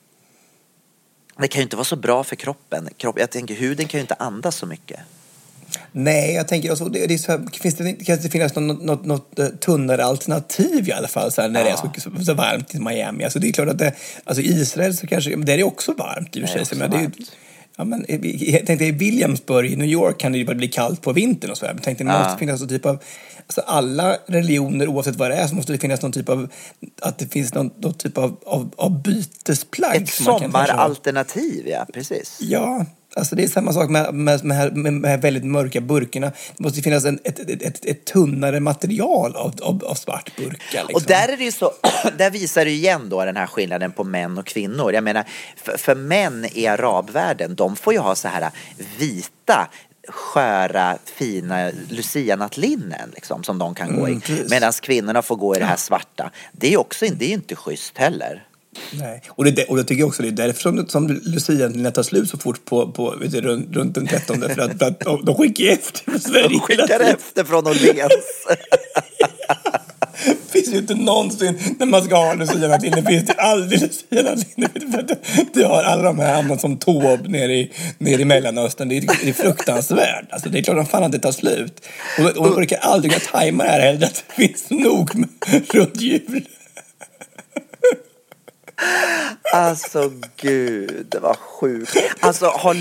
Det kan ju inte vara så bra för kroppen. Jag tänker, huden kan ju inte andas så mycket. Nej, jag tänker också, det är så här, kan det finnas något tunnare alternativ i alla fall så här, när det är så varmt i Miami. Alltså det är klart att alltså Israel så kanske, men det är också varmt i och för sig. Men det är men jag tänkte i Williamsburg i New York kan det ju bara bli kallt på vintern och så här. Jag tänkte det måste finnas någon typ av, alltså alla religioner oavsett vad det är så måste det finnas någon typ av, att det finns någon typ av bytesplagg. Ett sommaralternativ, ja, precis. Ja, alltså det är samma sak med väldigt mörka burkarna. Det måste finnas ett tunnare material av svart burka. Liksom. Och där är det ju så, där visar det igen då den här skillnaden på män och kvinnor. Jag menar, för män i arabvärlden, de får ju ha så här vita, sköra, fina Lucia-nattlinnen liksom, som de kan gå i. Medan kvinnorna får gå i det här svarta. Det är ju också, det är inte schysst heller. Nej. Och det tycker jag också det är därför som Lucia tar slut så fort på runt den 13:e för att de skickar efter från Sverige. De skickar efter från Åhléns. Det finns ju inte någonsin när man ska ha Lucia-nattlinne, finns det aldrig Lucia-nattlinne. Du har alla de här andra som Taube nere i Mellanöstern. Det är fruktansvärt. Alltså det är klart att fan att det tar slut. Och det kan aldrig kunna tajma det här heller. Att det finns nog runt jul. Alltså gud, det var sjukt. Alltså har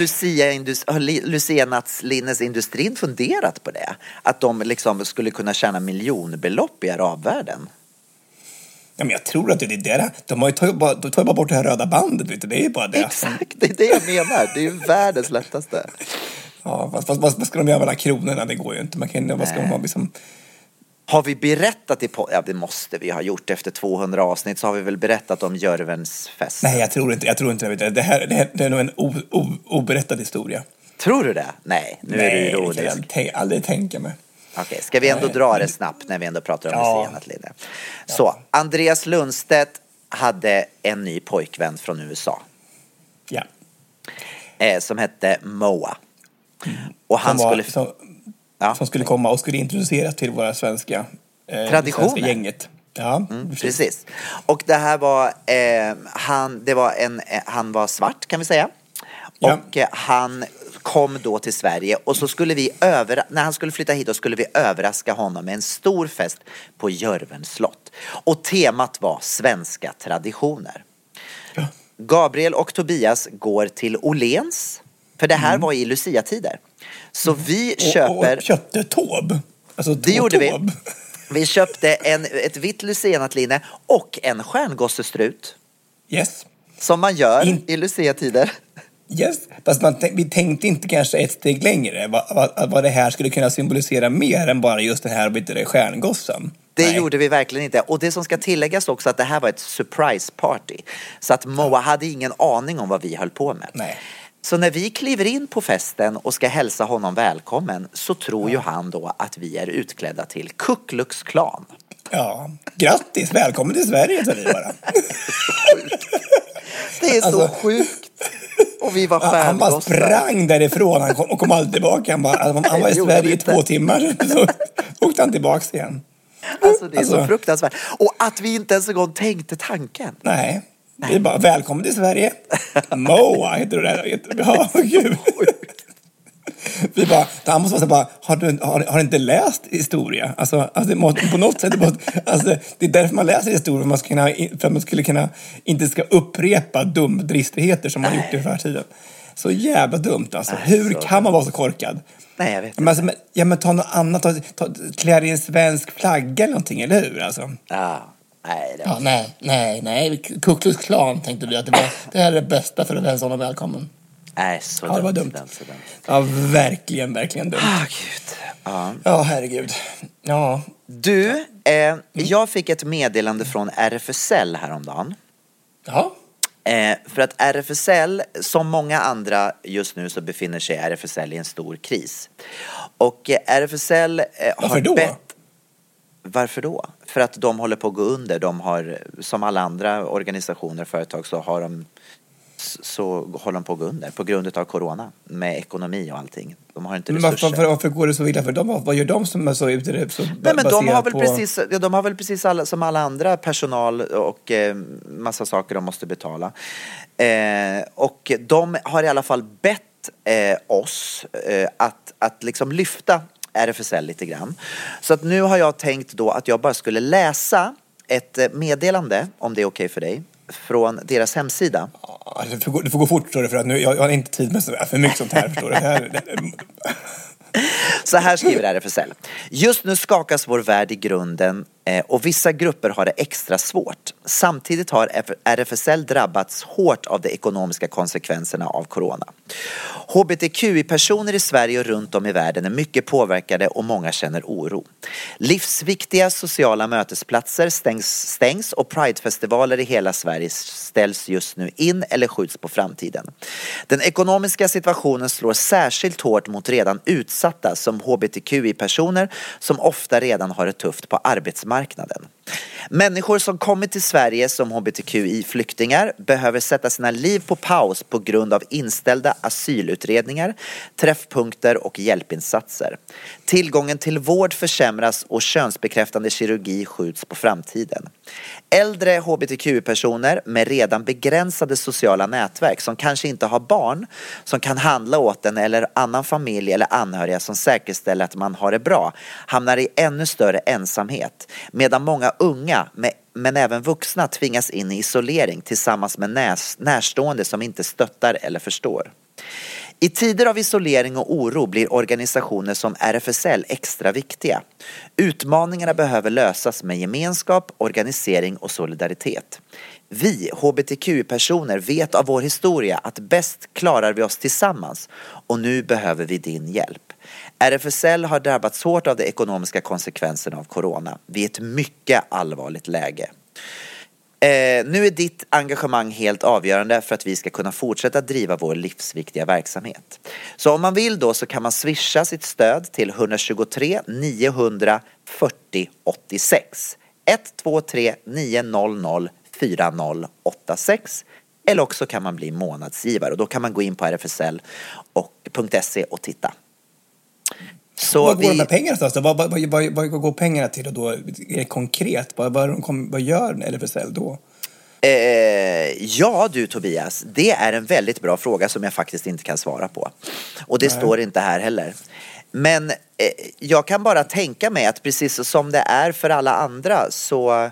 Lucia-nattslinnesindustrin funderat på det? Att de liksom skulle kunna tjäna miljonbelopp i arabvärlden? Ja, men jag tror att det är det. De tar bara bort det här röda bandet, vet du. Det är bara det. Exakt, det är det jag menar. Det är ju världens lättaste. Ja, vad ska de göra med alla kronorna? Det går ju inte. Vad ska man liksom... Har vi berättat ja, det måste vi ha gjort efter 200 avsnitt, så har vi väl berättat om Jörvens fest. Nej, jag tror inte. Det är nog en oberättad historia. Tror du det? Nej, nu är det ju roligt. Jag kan aldrig tänka mig. Okej, ska vi ändå dra det snabbt när vi ändå pratar om Lucia-nattlinne? Så, Andreas Lundstedt hade en ny pojkvän från USA. Ja. Som hette Moa. Och han som skulle komma och skulle introduceras till våra svenska traditioner. Svenska gänget. Ja, precis. Och det här var han var svart kan vi säga. Ja. Och han kom då till Sverige och så skulle vi när han skulle flytta hit, då skulle vi överraska honom med en stor fest på Jörvens slott. Och temat var svenska traditioner. Ja. Gabriel och Tobias går till Åhléns, för det här var i Lucia-tider. Så vi köper... Och köpte Taube. Alltså det gjorde vi. Vi köpte ett vitt Lucia-nattlinne och en stjärngossestrut. Yes. Som man gör i Lucia-tider. Yes, fast vi tänkte inte kanske ett steg längre vad det här skulle kunna symbolisera mer än bara just den här stjärngossen. Det gjorde vi verkligen inte. Och det som ska tilläggas också att det här var ett surprise party. Så att Moa hade ingen aning om vad vi höll på med. Nej. Så när vi kliver in på festen och ska hälsa honom välkommen så tror ju han då att vi är utklädda till Ku Klux Klan. Ja, grattis, välkommen till Sverige, så det bara. Det är så sjukt. Och vi var stjärngossar. Han bara sprang därifrån och kom aldrig tillbaka. Han var i Sverige i 2 timmar. Så åkte han tillbaka igen. Alltså det är så fruktansvärt. Och att vi inte ens en gång tänkte tanken. Nej. Vi bara, välkommen till Sverige. Moa heter det där. Ja, gud. Vi bara, han måste vara bara, har du inte läst historia? Alltså det måste, på något sätt, det är därför man läser historia, för att man skulle kunna, inte ska upprepa dumdristigheter som man gjort i förtiden. Så jävla dumt alltså. Hur kan man vara så korkad? Nej, jag vet inte. Men ta något annat, klä i en svensk flagga eller någonting, eller hur? Alltså. Nej, det var... nej. Ku Klux Klan tänkte vi att det här är det bästa för att hälsa honom välkommen. Nej, så det var dumt. Ja, verkligen dumt. Gud. Ja, herregud. Ja. Du, jag fick ett meddelande från RFSL häromdagen. Ja. För att RFSL, som många andra just nu, så befinner sig RFSL i en stor kris. Och RFSL Varför då? Varför då? För att de håller på att gå under. De har, som alla andra organisationer och företag, så håller de på att gå under på grund av corona, med ekonomi och allting. De har inte resurser. Men varför går det så illa för dem? Vad gör de som är så ute? Nej, men de har väl precis alla, som alla andra, personal och massa saker de måste betala. Och de har i alla fall bett oss att liksom lyfta RFSL lite grann. Så att nu har jag tänkt då att jag bara skulle läsa ett meddelande, om det är okej för dig, från deras hemsida. Du får gå fort, för att nu, jag har inte tid med för mycket sånt här, förstår du. Så här skriver RFSL. Just nu skakas vår värld i grunden och vissa grupper har det extra svårt. Samtidigt har RFSL drabbats hårt av de ekonomiska konsekvenserna av corona. HBTQI-personer i Sverige och runt om i världen är mycket påverkade och många känner oro. Livsviktiga sociala mötesplatser stängs och pridefestivaler i hela Sverige ställs just nu in eller skjuts på framtiden. Den ekonomiska situationen slår särskilt hårt mot redan utsatta som HBTQI-personer som ofta redan har det tufft på arbetsmarknaden. Människor som kommit till Sverige som HBTQI-flyktingar behöver sätta sina liv på paus på grund av inställda asylutredningar, träffpunkter och hjälpinsatser. Tillgången till vård försämras och könsbekräftande kirurgi skjuts på framtiden. Äldre HBTQI-personer med redan begränsade sociala nätverk som kanske inte har barn som kan handla åt en eller annan familj eller anhöriga som säkerställer att man har det bra hamnar i ännu större ensamhet, medan många unga men även vuxna tvingas in i isolering tillsammans med närstående som inte stöttar eller förstår. I tider av isolering och oro blir organisationer som RFSL extra viktiga. Utmaningarna behöver lösas med gemenskap, organisering och solidaritet. Vi, HBTQ-personer, vet av vår historia att bäst klarar vi oss tillsammans och nu behöver vi din hjälp. RFSL har drabbats hårt av de ekonomiska konsekvenserna av corona. Vi är i ett mycket allvarligt läge. Nu är ditt engagemang helt avgörande för att vi ska kunna fortsätta driva vår livsviktiga verksamhet. Så om man vill då så kan man swisha sitt stöd till 123 900 40 86 123 900 4086, eller också kan man bli månadsgivare och då kan man gå in på rfsl.se och titta. Så vad går de med pengarna då? Vad går pengarna till och då är det konkret? Vad gör RFSL då? Ja du Tobias, det är en väldigt bra fråga som jag faktiskt inte kan svara på. Och det står inte här heller. Men jag kan bara tänka mig att precis som det är för alla andra så...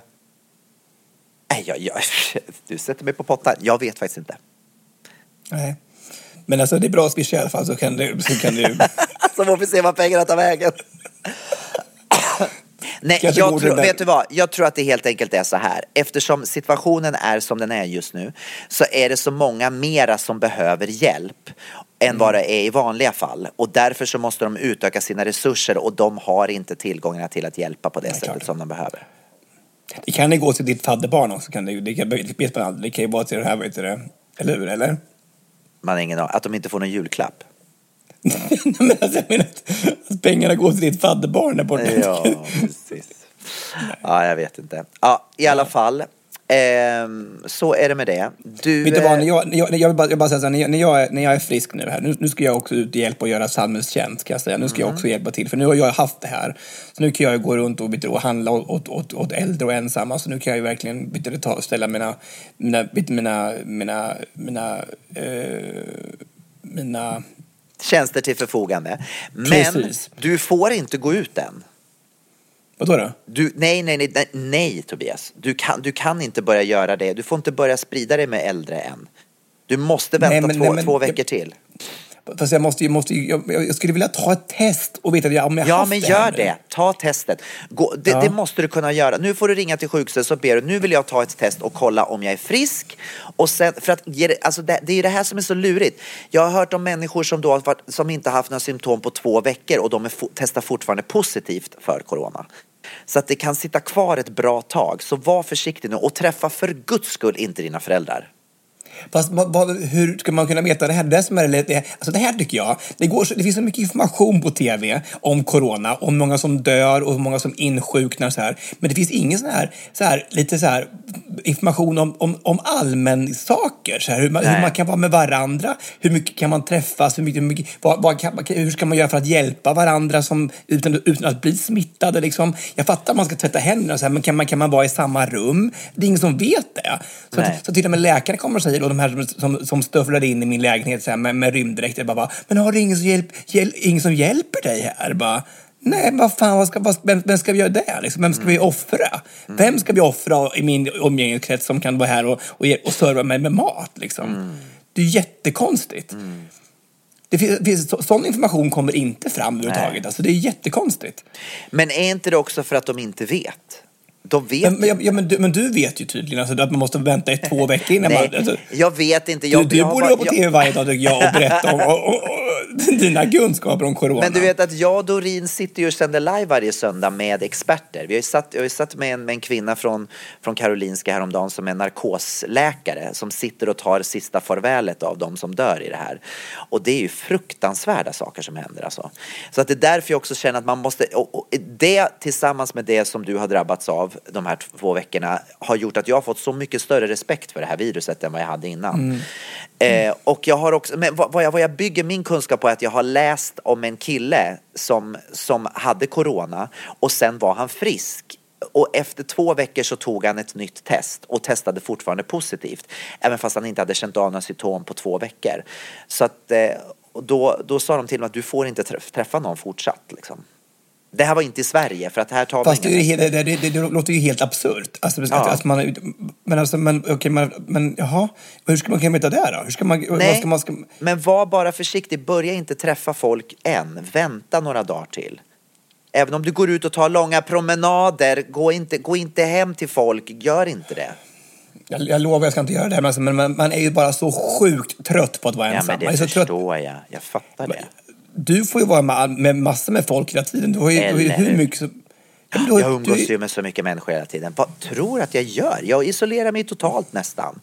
Du sätter mig på pottan. Jag vet faktiskt inte. Nej. Men alltså det är bra att swisha i alla fall så kan du... Så får vi se vad pengarna tar vägen. Nej, vet du vad? Jag tror att det helt enkelt är så här. Eftersom situationen är som den är just nu så är det så många mera som behöver hjälp än vad det är i vanliga fall. Och därför så måste de utöka sina resurser och de har inte tillgångarna till att hjälpa på det sättet som de behöver. Det kan gå till ditt fadderbarn också. Det kan ju vara till det här, vet du det? Eller hur, eller? Man har ingen aning. Att de inte får någon julklapp. Men alltså, jag menar att pengarna går till ditt fadderbarn där borta. Ja, precis. Ja, jag vet inte. Ja, i alla fall. Så är det med det. Vet du vad, jag vill bara säga så här, när jag är frisk nu här, nu ska jag också ut och hjälpa och göra samhällstjänst, kan jag säga. Nu ska jag också hjälpa till, för nu har jag haft det här. Så nu kan jag gå runt och handla åt äldre och ensamma. Så nu kan jag ju verkligen ställa mina tjänster till förfogande. Men Precis. Du får inte gå ut än. Vadå då? Nej, Tobias. Du kan inte börja göra det. Du får inte börja sprida dig med äldre än. Du måste vänta två veckor till. Fast jag skulle vilja ta ett test och veta om jag Ja, men gör det. Ta testet. Det måste du kunna göra. Nu får du ringa till sjukhuset och ber du, nu vill jag ta ett test och kolla om jag är frisk. Och sen, för att det är det här som är så lurigt. Jag har hört om människor som inte haft några symptom på 2 veckor och de testar fortfarande positivt för corona. Så att det kan sitta kvar ett bra tag. Så var försiktig nu och träffa för Guds skull inte dina föräldrar. Fast hur ska man kunna veta det här? Det som är alltså det här tycker jag, det finns så mycket information på tv om corona, om många som dör och många som insjuknar så här. Men det finns ingen lite information om allmän saker, så här, hur man kan vara med varandra, hur mycket kan man träffas, hur ska man göra för att hjälpa varandra utan att bli smittade liksom. Jag fattar att man ska tvätta händerna så här, men kan man vara i samma rum? Det är ingen som vet det. Så till och med läkare kommer och säger, och de här som stövlade in i min lägenhet så här, med rymddräkter, bara, men har du ingen som hjälper dig här? Bara, nej, vad fan, vem ska vi göra det? Liksom? Vem ska vi offra? Vem ska vi offra i min omgivningskrets som kan vara här och serva mig med mat? Liksom? Det är jättekonstigt. Sån information kommer inte fram överhuvudtaget. Alltså, det är jättekonstigt. Men är inte det också för att de inte vet? De vet men du vet ju tydligen alltså, att man måste vänta i 2 veckor innan Nej, alltså, jag vet inte. Du borde vara på tv varje dag, tycker jag, och berätta om dina kunskaper om corona. Men du vet att jag och Doreen sitter ju och sänder live varje söndag med experter. Jag har ju satt med en kvinna från Karolinska häromdagen som är narkosläkare som sitter och tar sista farvälet av de som dör i det här. Och det är ju fruktansvärda saker som händer alltså. Så att det är därför jag också känner att man måste, och det tillsammans med det som du har drabbats av de här 2 veckorna har gjort att jag har fått så mycket större respekt för det här viruset än vad jag hade innan. Och jag har också, men vad jag bygger min kunskap på är att jag har läst om en kille som hade corona och sen var han frisk. Och efter 2 veckor så tog han ett nytt test och testade fortfarande positivt. Även fast han inte hade känt av några symptom på 2 veckor. Så att då sa de till mig att du får inte träffa någon fortsatt liksom. Det här var inte i Sverige, för att här tar fast det låter ju helt absurt. Alltså, att man, men jaha, hur ska man kunna veta det då? Hur ska man, Nej, men var bara försiktig. Börja inte träffa folk än. Vänta några dagar till. Även om du går ut och tar långa promenader, gå inte hem till folk. Gör inte det. Jag lovar, jag ska inte göra det här, men man är ju bara så sjukt trött på att vara ensam. Ja, men det förstår jag. Jag fattar det. Du får ju vara med massor med folk hela tiden. Du har ju hur mycket som... Jag umgås ju med så mycket människor hela tiden. Vad tror du att jag gör? Jag isolerar mig totalt nästan.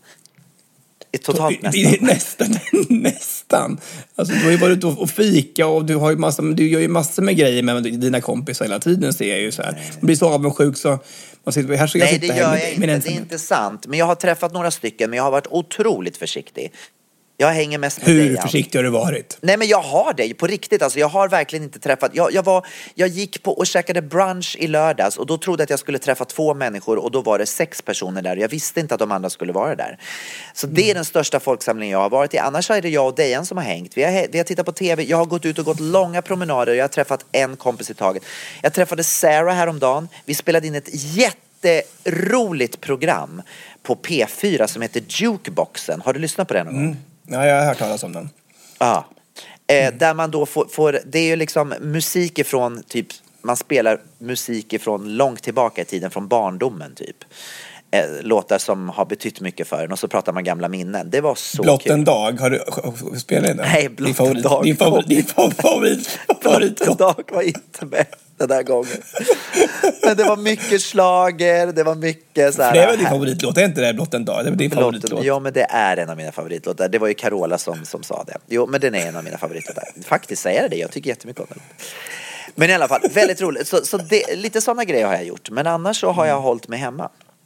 Nästan. Alltså, du har ju varit ute och fika och du gör ju massor med grejer med dina kompisar hela tiden, ser jag ju så här. Man blir så avundsjuk så... Nej, det gör jag inte. Det är inte sant. Men jag har träffat några stycken, men jag har varit otroligt försiktig. Jag hänger mest med dig. Hur försiktig har du varit? Nej, men jag har det på riktigt. Alltså, jag har verkligen inte träffat. Jag gick på och käkade brunch i lördags och då trodde jag att jag skulle träffa 2 människor och då var det 6 personer där. Jag visste inte att de andra skulle vara där. Så det är den största folksamlingen jag har varit i. Annars är det jag och Dejan som har hängt. Vi har tittat på tv. Jag har gått ut och gått långa promenader. Jag har träffat en kompis i taget. Jag träffade Sarah häromdagen. Vi spelade in ett jätteroligt program på P4 som heter Jukeboxen. Har du lyssnat på den någon gång? Ja, jag har hört talas om den. Ja. Där man då får det är ju liksom musik ifrån typ, man spelar musik ifrån långt tillbaka i tiden, från barndomen typ. Låtar som har betytt mycket för en, och så pratar man gamla minnen. Det var så Blott kul. En dag, har du spelat den? Nej, Blott en dag. Din favorit. Blott en dag var inte med den där gången. Men det var mycket slager, det var mycket så här. Det är väl din favoritlåt, är inte det Blott en dag? Det är din favoritlåt. Ja, men det är en av mina favoritlåtar. Det var ju Carola som sa det. Jo, men den är en av mina favoritlåtar. Faktiskt säger det, jag tycker jättemycket om den. Men i alla fall, väldigt roligt. Så det, lite sådana grejer har jag gjort. Men annars så har jag hållit mig hemma.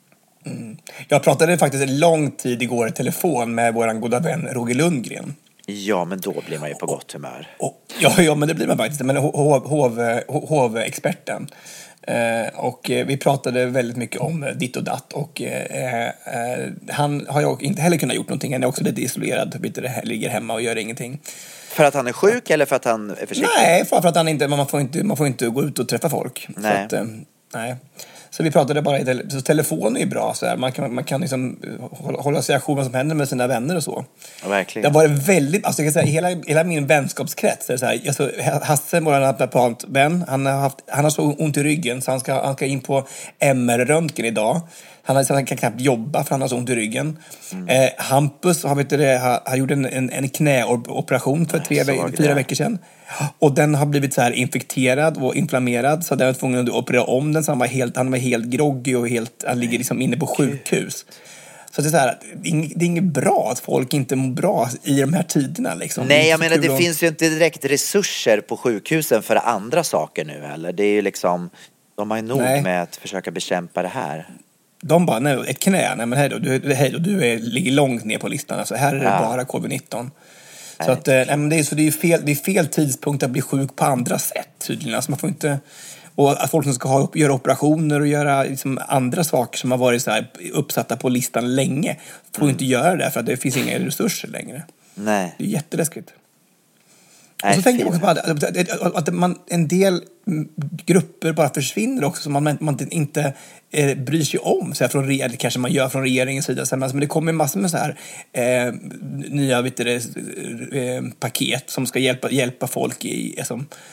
Jag pratade faktiskt en lång tid igår i telefon med våran goda vän Roger Lundgren. Ja, men då blir man ju på gott humör. Ja, men det blir man faktiskt. Men hovexperten. Och vi pratade väldigt mycket om ditt och datt. Och han har ju inte heller kunnat gjort någonting. Han är också lite isolerad. Ligger hemma och gör ingenting. För att han är sjuk eller för att han är försiktig? Nej, för att han inte, man får inte gå ut och träffa folk. Nej. Så att, nej. Så vi pratade bara så telefon är ju bra så här. Man kan liksom hålla sig i aktion vad som händer med sina vänner och så. Ja, verkligen. Det var väldigt, alltså jag kan säga hela min vänskapskrets är så här, alltså Hasse, vår naprapatvän, han har så ont i ryggen så han ska in på MR-röntgen idag. Han kan knappt jobba för han har så ont i ryggen. Hampus han gjorde en knäoperation för 4 veckor sedan. Och den har blivit så här infekterad och inflammerad så den var tvungen att operera om den så han var helt groggy och han ligger liksom inne på sjukhus. Så det är så här, det är inget bra att folk inte mår bra i de här tiderna liksom. Nej, jag menar det finns ju inte direkt resurser på sjukhusen för andra saker nu heller. Det är ju liksom, de har ju nog med att försöka bekämpa det här. De bara, nej, ett knä, nej men hej då, du ligger långt ner på listan. Alltså här är det bara covid-19. Så att, det är fel tidpunkt att bli sjuk på andra sätt tydligen. Alltså man får inte, och att folk som ska göra operationer och göra liksom andra saker som har varit så här uppsatta på listan länge får inte göra det för att det finns inga resurser längre. Nej. Det är jätteläskigt. Och så tänker jag också på att en del grupper bara försvinner också som man inte bryr sig om. Så här det kanske man gör från regeringens sida. Men det kommer massor med så här nya paket som ska hjälpa folk i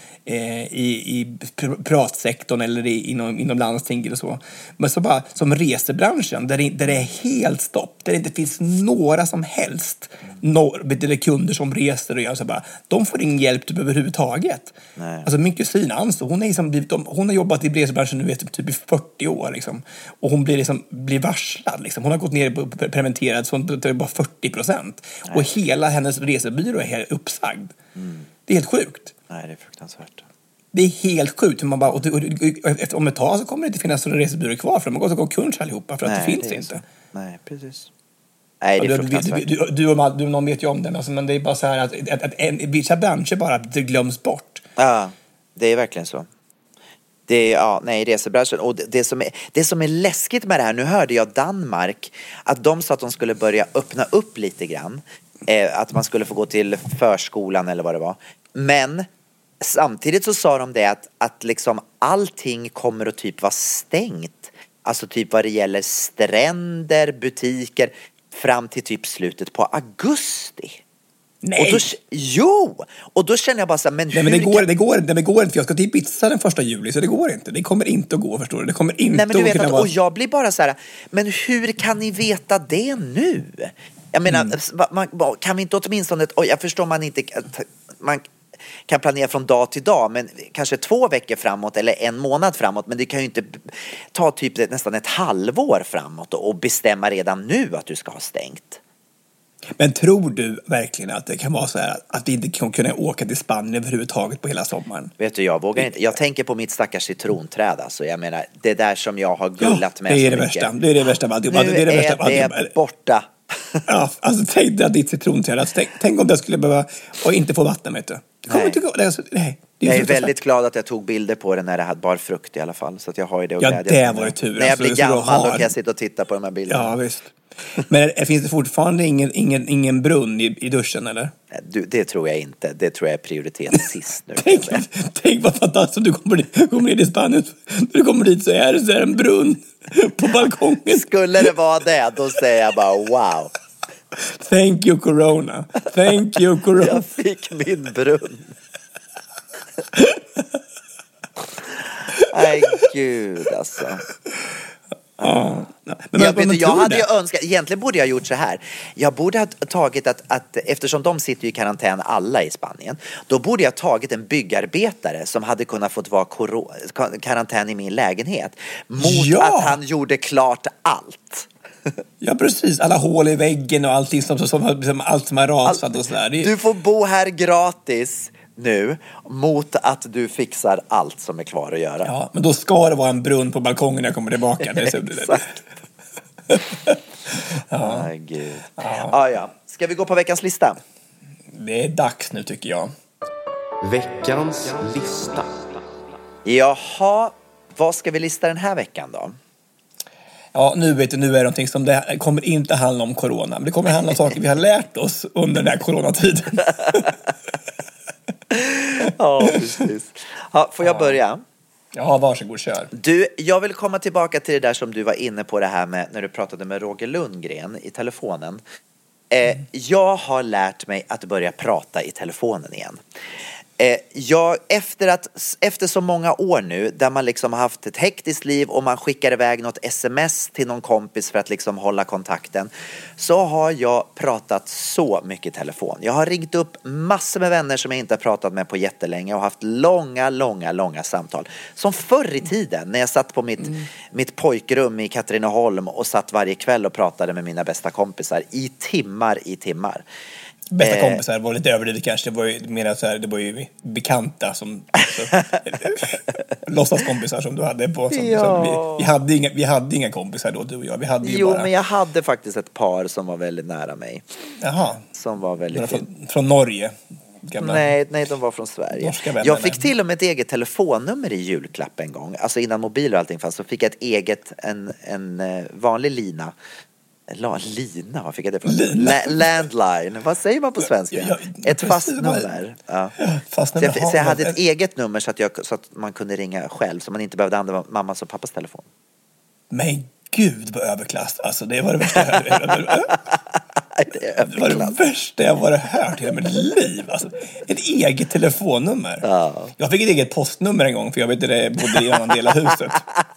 privatsektorn eller inom landsting och så. Men så bara som resebranschen där det är helt stopp. Där det inte finns några som helst kunder som reser och gör så bara. De får ingen hjälp överhuvudtaget. Nej. Alltså min kusin Anso, hon har jobbat i resebranschen nu typ i 40 år liksom. Och hon blir varslad liksom. Hon har gått ner på permitterad så det är bara 40%. Och hela hennes resebyrå är helt uppsagd. Det är helt sjukt. Nej, det är fruktansvärt. Det är helt sjukt. Man bara, om ett tag så kommer det inte finnas några resebyråer kvar för de går konkurs allihopa för att det finns inte. Så. Nej, precis. Nej, det är fruktansvärt. Du och någon vet ju om det, alltså, men det är bara så här att vissa branscher bara det glöms bort. Ja, det är verkligen så. Resebranschen. Och det som är läskigt med det här, nu hörde jag Danmark att de sa att de skulle börja öppna upp lite grann. Att man skulle få gå till förskolan eller vad det var. Men samtidigt så sa de det att liksom allting kommer att typ vara stängt. Alltså typ vad det gäller stränder, butiker fram till typ slutet på augusti. Nej. Och då känner jag bara så här, men det går inte för jag ska till Ibiza den 1 juli så det går inte. Det kommer inte att gå, förstår du. Det kommer inte att kunna vara. Och jag blir bara så här, men hur kan ni veta det nu? Jag menar, kan vi inte åtminstone, jag förstår man kan planera från dag till dag, men kanske 2 veckor framåt eller 1 månad framåt, men det kan ju inte ta typ nästan ett halvår framåt och bestämma redan nu att du ska ha stängt. Men tror du verkligen att det kan vara så här att vi inte kan kunna åka till Spanien överhuvudtaget på hela sommaren? Vet du, jag vågar inte. Jag tänker på mitt stackars citronträd. Alltså. Jag menar, det där som jag har gullat med. Det är det värsta. Det är det värsta av alltihop. Nu är det borta. Ja, alltså tänk dig att ditt citronträd. Alltså, tänk om det skulle behöva och inte få vatten, vet du. Det kommer inte gå. Jag är väldigt glad att jag tog bilder på det när det hade bar frukt i alla fall. Så att jag har ju det att glädjas. Ja, det var ju tur. När jag blir gammal då kan jag sitta och titta på de här bilderna. Ja, visst. Men finns det fortfarande ingen brunn i duschen, eller? Det tror jag inte. Det tror jag är prioritet sist nu. Tänk vad fantastiskt. Du kommer ner i Spanien. När du kommer dit så är det en brunn på balkongen. Skulle det vara det, då säger jag bara wow. Thank you, Corona. Thank you, Corona. Jag fick min brunn. Nej, gud alltså. Ja. Men jag hade ju önskat, egentligen borde jag ha gjort så här. Jag borde ha tagit att eftersom de sitter i karantän alla i Spanien, då borde jag ha tagit en byggarbetare som hade kunnat fått vara karantän i min lägenhet mot att han gjorde klart allt. Ja, precis. Alla hål i väggen och allting som allt som har rasat och sådär. Du får bo här gratis nu mot att du fixar allt som är kvar att göra. Ja, men då ska det vara en brunn på balkongen när jag kommer tillbaka. Det är så. Gud. Ja. Ska vi gå på veckans lista? Det är dags nu tycker jag. Veckans lista. Jaha, vad ska vi lista den här veckan då? Ja, nu är det någonting som det kommer inte handla om corona. Men det kommer handla om saker vi har lärt oss under den här coronatiden. Ja, precis. Ja, får jag börja? Ja, varsågod, kör. Du, jag vill komma tillbaka till det där som du var inne på det här med när du pratade med Roger Lundgren i telefonen. Jag har lärt mig att börja prata i telefonen igen. Efter så många år nu där man liksom har haft ett hektiskt liv och man skickar iväg något sms till någon kompis för att liksom hålla kontakten, så har jag pratat så mycket i telefon. Jag har ringt upp massor med vänner som jag inte har pratat med på jättelänge och haft långa samtal. Som förr i tiden när jag satt på mitt pojkrum i Katrineholm och satt varje kväll och pratade med mina bästa kompisar i timmar. Bästa kompisar var lite överdrivet kanske. Det var ju mer så här, det var ju bekanta som låtsaskompisar som du hade på. Vi hade inga kompisar då, du och jag. Vi hade ju bara... men jag hade faktiskt ett par som var väldigt nära mig. Jaha. Som var väldigt från Norge. Gamla... Nej, de var från Sverige. Jag fick till och med ett eget telefonnummer i julklapp en gång. Alltså innan mobil och allting fanns, så fick jag ett eget, en vanlig lina. Lina, vad fick jag det från? Landline, vad säger man på svenska? Ett fast nummer. Ja. Så jag hade ett eget nummer så att man kunde ringa själv, så man inte behövde använda mammas och pappas telefon. Men gud vad överklass. Alltså det var det värsta det var det värsta jag bara hört i hela mitt liv. Alltså, ett eget telefonnummer. Ja. Jag fick ett eget postnummer en gång, för jag vet att det bodde i en annan del av huset.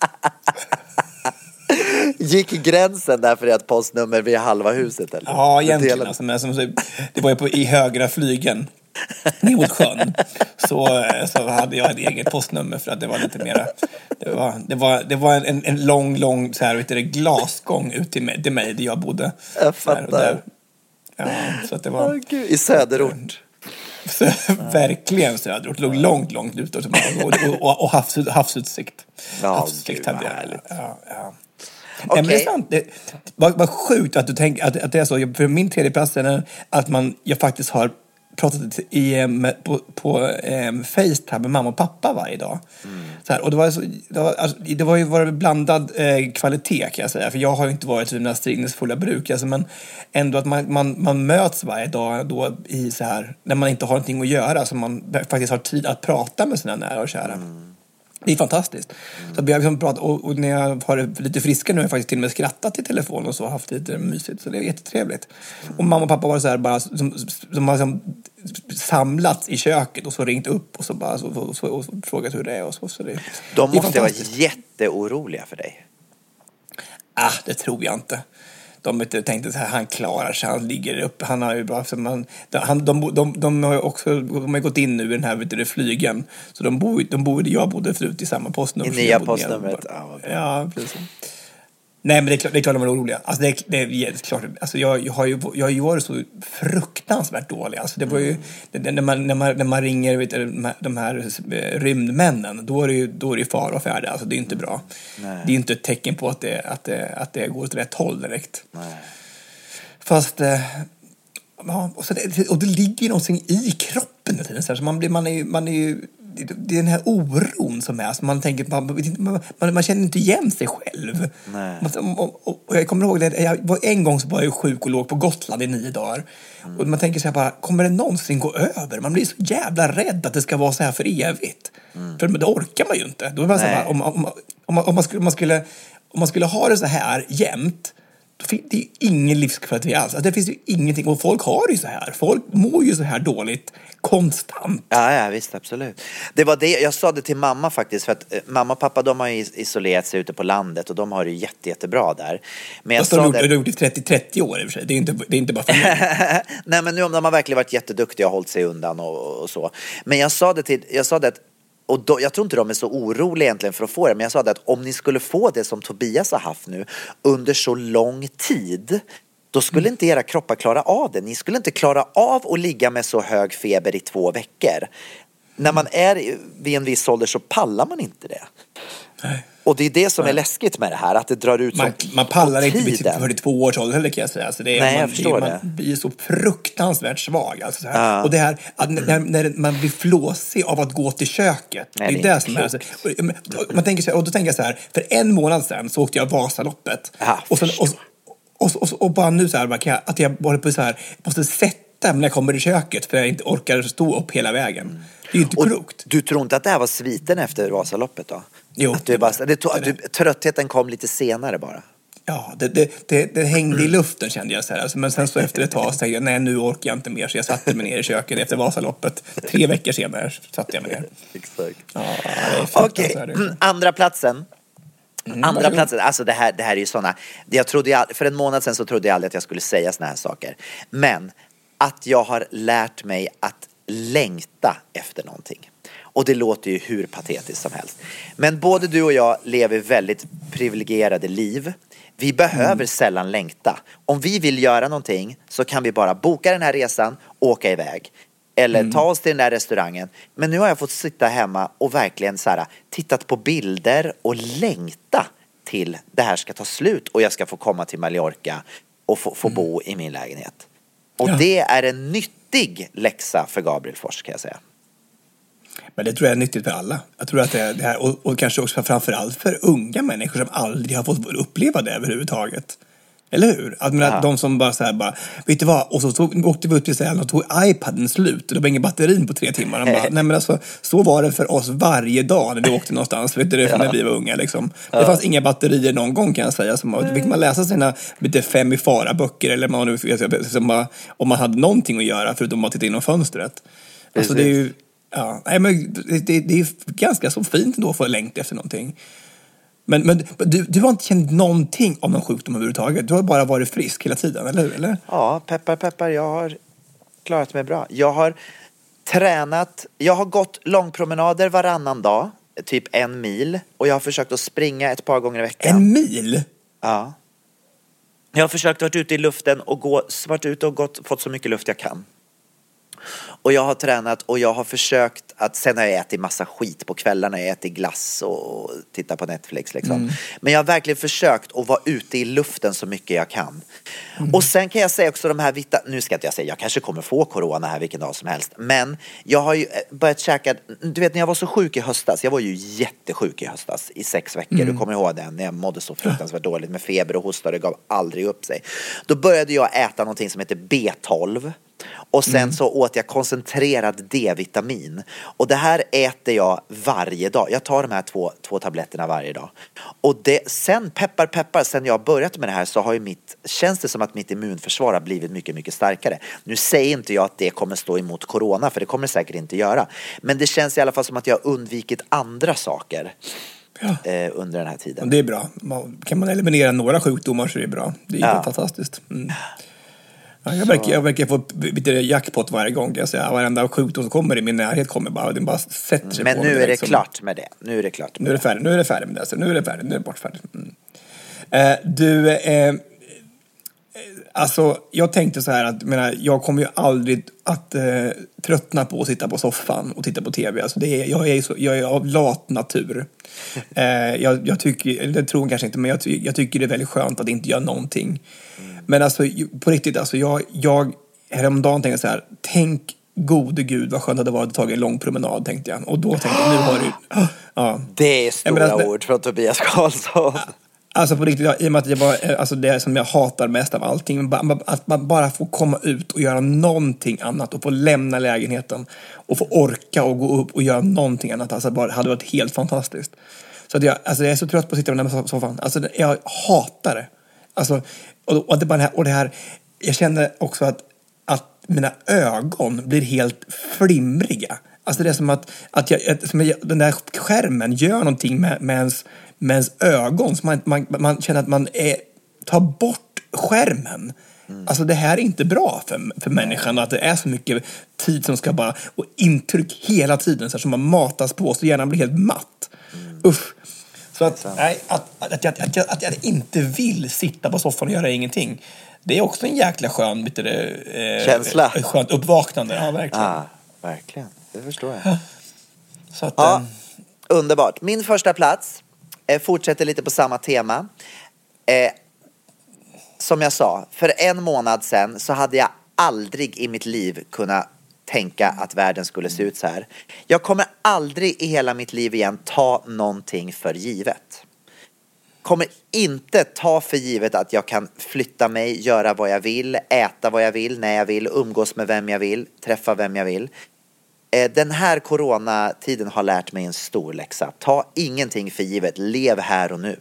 Gick gränsen där för ett postnummer vid halva huset? Eller? Ja, egentligen. Alltså, men det var ju i högra flygen ner mot sjön. Så hade jag ett eget postnummer för att det var lite mera... Det var en lång så här, vet du, glasgång ut till mig där jag bodde. Jag fattar. Ja, så att det var... I söderort. Verkligen söderort. Låg långt ut och havsutsikt. Havsutsikt hade jag. Ja. Okay. Men det är sant. Vad sjukt att du tänker att det är så. För min tredje plats är att jag faktiskt har pratat på FaceTime med mamma och pappa varje dag. Så här, och det var ju blandad kvalitet, kan jag säga. För jag har ju inte varit i den här strigningsfulla bruk. Alltså, men ändå att man möts varje dag då i så här, när man inte har någonting att göra, så man faktiskt har tid att prata med sina nära och kära. Det är fantastiskt. Så vi har liksom pratat, och när jag har det lite friska nu har jag faktiskt till och med skrattat i telefon och så, haft lite mysigt. Så det är jättetrevligt. Och mamma och pappa var så här bara som har liksom samlats i köket och så ringt upp och så bara så frågat hur det är och så det. De måste vara jätteoroliga för dig. Det tror jag inte. De tänkte så här, han klarar sig, han ligger upp, han har ju bra, så de har också, de har gått in nu i den här flygen, så jag bodde förut i samma postnummer. I nya postnumret. Ja, precis. Nej, men det är klart de är oroliga. Alltså det är klart. Alltså jag har ju varit så fruktansvärt dålig. Alltså det var ju när man ringer, vet du, de här rymdmännen, då är det ju fara och färde. Alltså det är inte bra. Nej. Det är inte ett tecken på att det går åt rätt håll direkt. Nej. Fast och det ligger ju någonting i kroppen hela tiden, så här, så man är ju det är den här oron som är, alltså man tänker man känner inte igen sig själv. Och jag kommer ihåg det, en gång så var jag sjuk och låg på Gotland i 9 dagar. Och man tänker så här bara, kommer det någonsin gå över? Man blir så jävla rädd att det ska vara så här för evigt. För det orkar man ju inte. Då är man så här, om man skulle ha det så här jämt, det är ingen livskvalitet alls. Alltså det finns ju ingenting. Och folk har ju så här. Folk mår ju så här dåligt konstant. Ja, visst, absolut. Det var det, jag sa det till mamma faktiskt. För att mamma och pappa, de har ju isolerat sig ute på landet. Och de har det ju jättebra där. Men jag sa det... Du har gjort det 30 år i och för sig. Det är inte bara för mig. Nej, men nu de har verkligen varit jätteduktiga och hållit sig undan och så. Men jag sa det att och då, jag tror inte de är så oroliga egentligen för att få det. Men jag sa det att om ni skulle få det som Tobias har haft nu under så lång tid, då skulle inte era kroppar klara av det. Ni skulle inte klara av att ligga med så hög feber i 2 veckor. När man är vid en viss ålder så pallar man inte det. Nej. Och det är det som är läskigt med det här, att det drar ut man pallar inte vid tiden. 42 års ålder heller, kan jag säga. Alltså det är, Nej, jag förstår det. Man blir så fruktansvärt svag. Alltså så här. Och det här, att när man blir flåsig av att gå till köket. Nej, det är det som är. Alltså, man tänker så här, och då tänker jag så här, för 1 månad sedan så åkte jag Vasaloppet. Och bara nu så här, att jag bara på så här, måste sätta när jag kommer i köket för jag inte orkar stå upp hela vägen. Det är ju inte klokt. Du tror inte att det här var sviten efter Vasaloppet då? Jo. Att tröttheten kom lite senare bara. Ja, det hängde i luften, kände jag så här. Alltså, men sen så efter ett tag så tänkte jag, nej, nu orkar jag inte mer. Så jag satte mig ner i köket efter Vasaloppet. 3 veckor senare satte jag mig ner. Exakt. Ja, Okej, andra platsen. Andra platsen, alltså det här är ju såna. För 1 månad sedan så trodde jag aldrig att jag skulle säga såna här saker. Men att jag har lärt mig att längta efter någonting. Och det låter ju hur patetiskt som helst. Men både du och jag lever väldigt privilegierade liv. Vi behöver sällan längta. Om vi vill göra någonting så kan vi bara boka den här resan och åka iväg. Eller ta oss till den där restaurangen. Men nu har jag fått sitta hemma och verkligen så här, tittat på bilder och längta till det här ska ta slut. Och jag ska få komma till Mallorca och få bo i min lägenhet. Och det är en nyttig läxa för Gabriel Fors, kan jag säga. Men det tror jag är nyttigt för alla. Jag tror att det här, och kanske också framförallt för unga människor som aldrig har fått uppleva det överhuvudtaget. Eller hur? Att de som bara så här, vet du vad? Och så åkte vi ut till Sälen och tog iPaden slut. Och det var ingen batterin på 3 timmar. Nej, men alltså, så var det för oss varje dag när vi åkte någonstans. Vet du det? När vi var unga liksom. Det fanns inga batterier någon gång, kan jag säga. Då fick man läsa sina 5 i fara-böcker. Eller om man hade någonting att göra förutom att titta in om fönstret. Alltså det är ju... Ja, nej, men det är ganska så fint då att få längta efter någonting. Men du har inte känt någonting om någon sjukdom överhuvudtaget. Du har bara varit frisk hela tiden, eller? Ja, peppar. Jag har klarat mig bra. Jag har tränat. Jag har gått långpromenader varannan dag. Typ 1 mil. Och jag har försökt att springa ett par gånger i veckan. 1 mil? Ja. Jag har försökt att vara ute i luften och varit ute och fått så mycket luft jag kan. Och jag har tränat och jag har försökt att, sen har jag ätit massa skit på kvällarna. Jag ätit glass och tittat på Netflix liksom. Men jag har verkligen försökt att vara ute i luften så mycket jag kan. Och sen kan jag säga också de här nu ska inte jag säga, jag kanske kommer få corona här vilken dag som helst. Men jag har ju börjat käka, du vet när jag var så sjuk i höstas. Jag var ju jättesjuk i höstas i 6 veckor. Du kommer ihåg den, när jag mådde så fruktansvärt dåligt med feber och hosta. Det gav aldrig upp sig. Då började jag äta någonting som heter B12. Och sen så åt jag koncentrerad D-vitamin. Och det här äter jag varje dag. Jag tar de här två tabletterna varje dag. Och sen peppar, sen jag börjat med det här så har ju känns det som att mitt immunförsvar har blivit mycket, mycket starkare. Nu säger inte jag att det kommer stå emot corona, för det kommer det säkert inte göra. Men det känns i alla fall som att jag har undvikit andra saker under den här tiden. Det är bra. Kan man eliminera några sjukdomar så är det bra. Det är fantastiskt. Ja, jag verkar få lite jackpot varje gång. Jag säger, varenda sjukdom som kommer i min närhet kommer den bara sätter sig men på. Men nu är det klart med det. Nu är det färdigt med det. Så nu är det färdigt. Nu är det bortfärdigt. Alltså, jag tänkte så här att jag kommer ju aldrig att tröttna på att sitta på soffan och titta på tv. Alltså jag är av lat natur. Jag tycker, det tror jag kanske inte, men jag tycker det är väldigt skönt att inte göra någonting. Men alltså på riktigt, alltså jag häromdagen tänkte så här, tänk gode gud vad skönt det var att ta en lång promenad, tänkte jag. Och då tänkte jag, nu har du... Det är stora ord från Tobias Karlsson. Alltså på riktigt, i och med att jag bara, alltså det som jag hatar mest av allting, att man bara får komma ut och göra någonting annat och få lämna lägenheten och få orka och gå upp och göra någonting annat, alltså bara hade varit helt fantastiskt. Så att jag är så trött på att sitta på den här soffan. Alltså jag hatar det. Alltså, och det här, jag känner också att mina ögon blir helt flimriga. Alltså det är som att den där skärmen gör någonting med ens ögon. Så man känner att man tar bort skärmen. Alltså det här är inte bra för människan. Att det är så mycket tid som ska bara... Och intryck hela tiden så här, som man matas på. Så hjärnan blir helt matt. Uff. Så att jag inte vill sitta på soffan och göra ingenting. Det är också en jäkla skön känsla. Skönt uppvaknande. Ja, verkligen. Ja, verkligen. Det förstår jag. Så att, underbart. Min första plats fortsätter lite på samma tema. Som jag sa, för 1 månad sedan så hade jag aldrig i mitt liv kunnat tänka att världen skulle se ut så här. Jag kommer aldrig i hela mitt liv igen ta någonting för givet. Kommer inte ta för givet att jag kan flytta mig, göra vad jag vill, äta vad jag vill, när jag vill, umgås med vem jag vill, träffa vem jag vill. Den här coronatiden har lärt mig en stor läxa. Ta ingenting för givet, lev här och nu.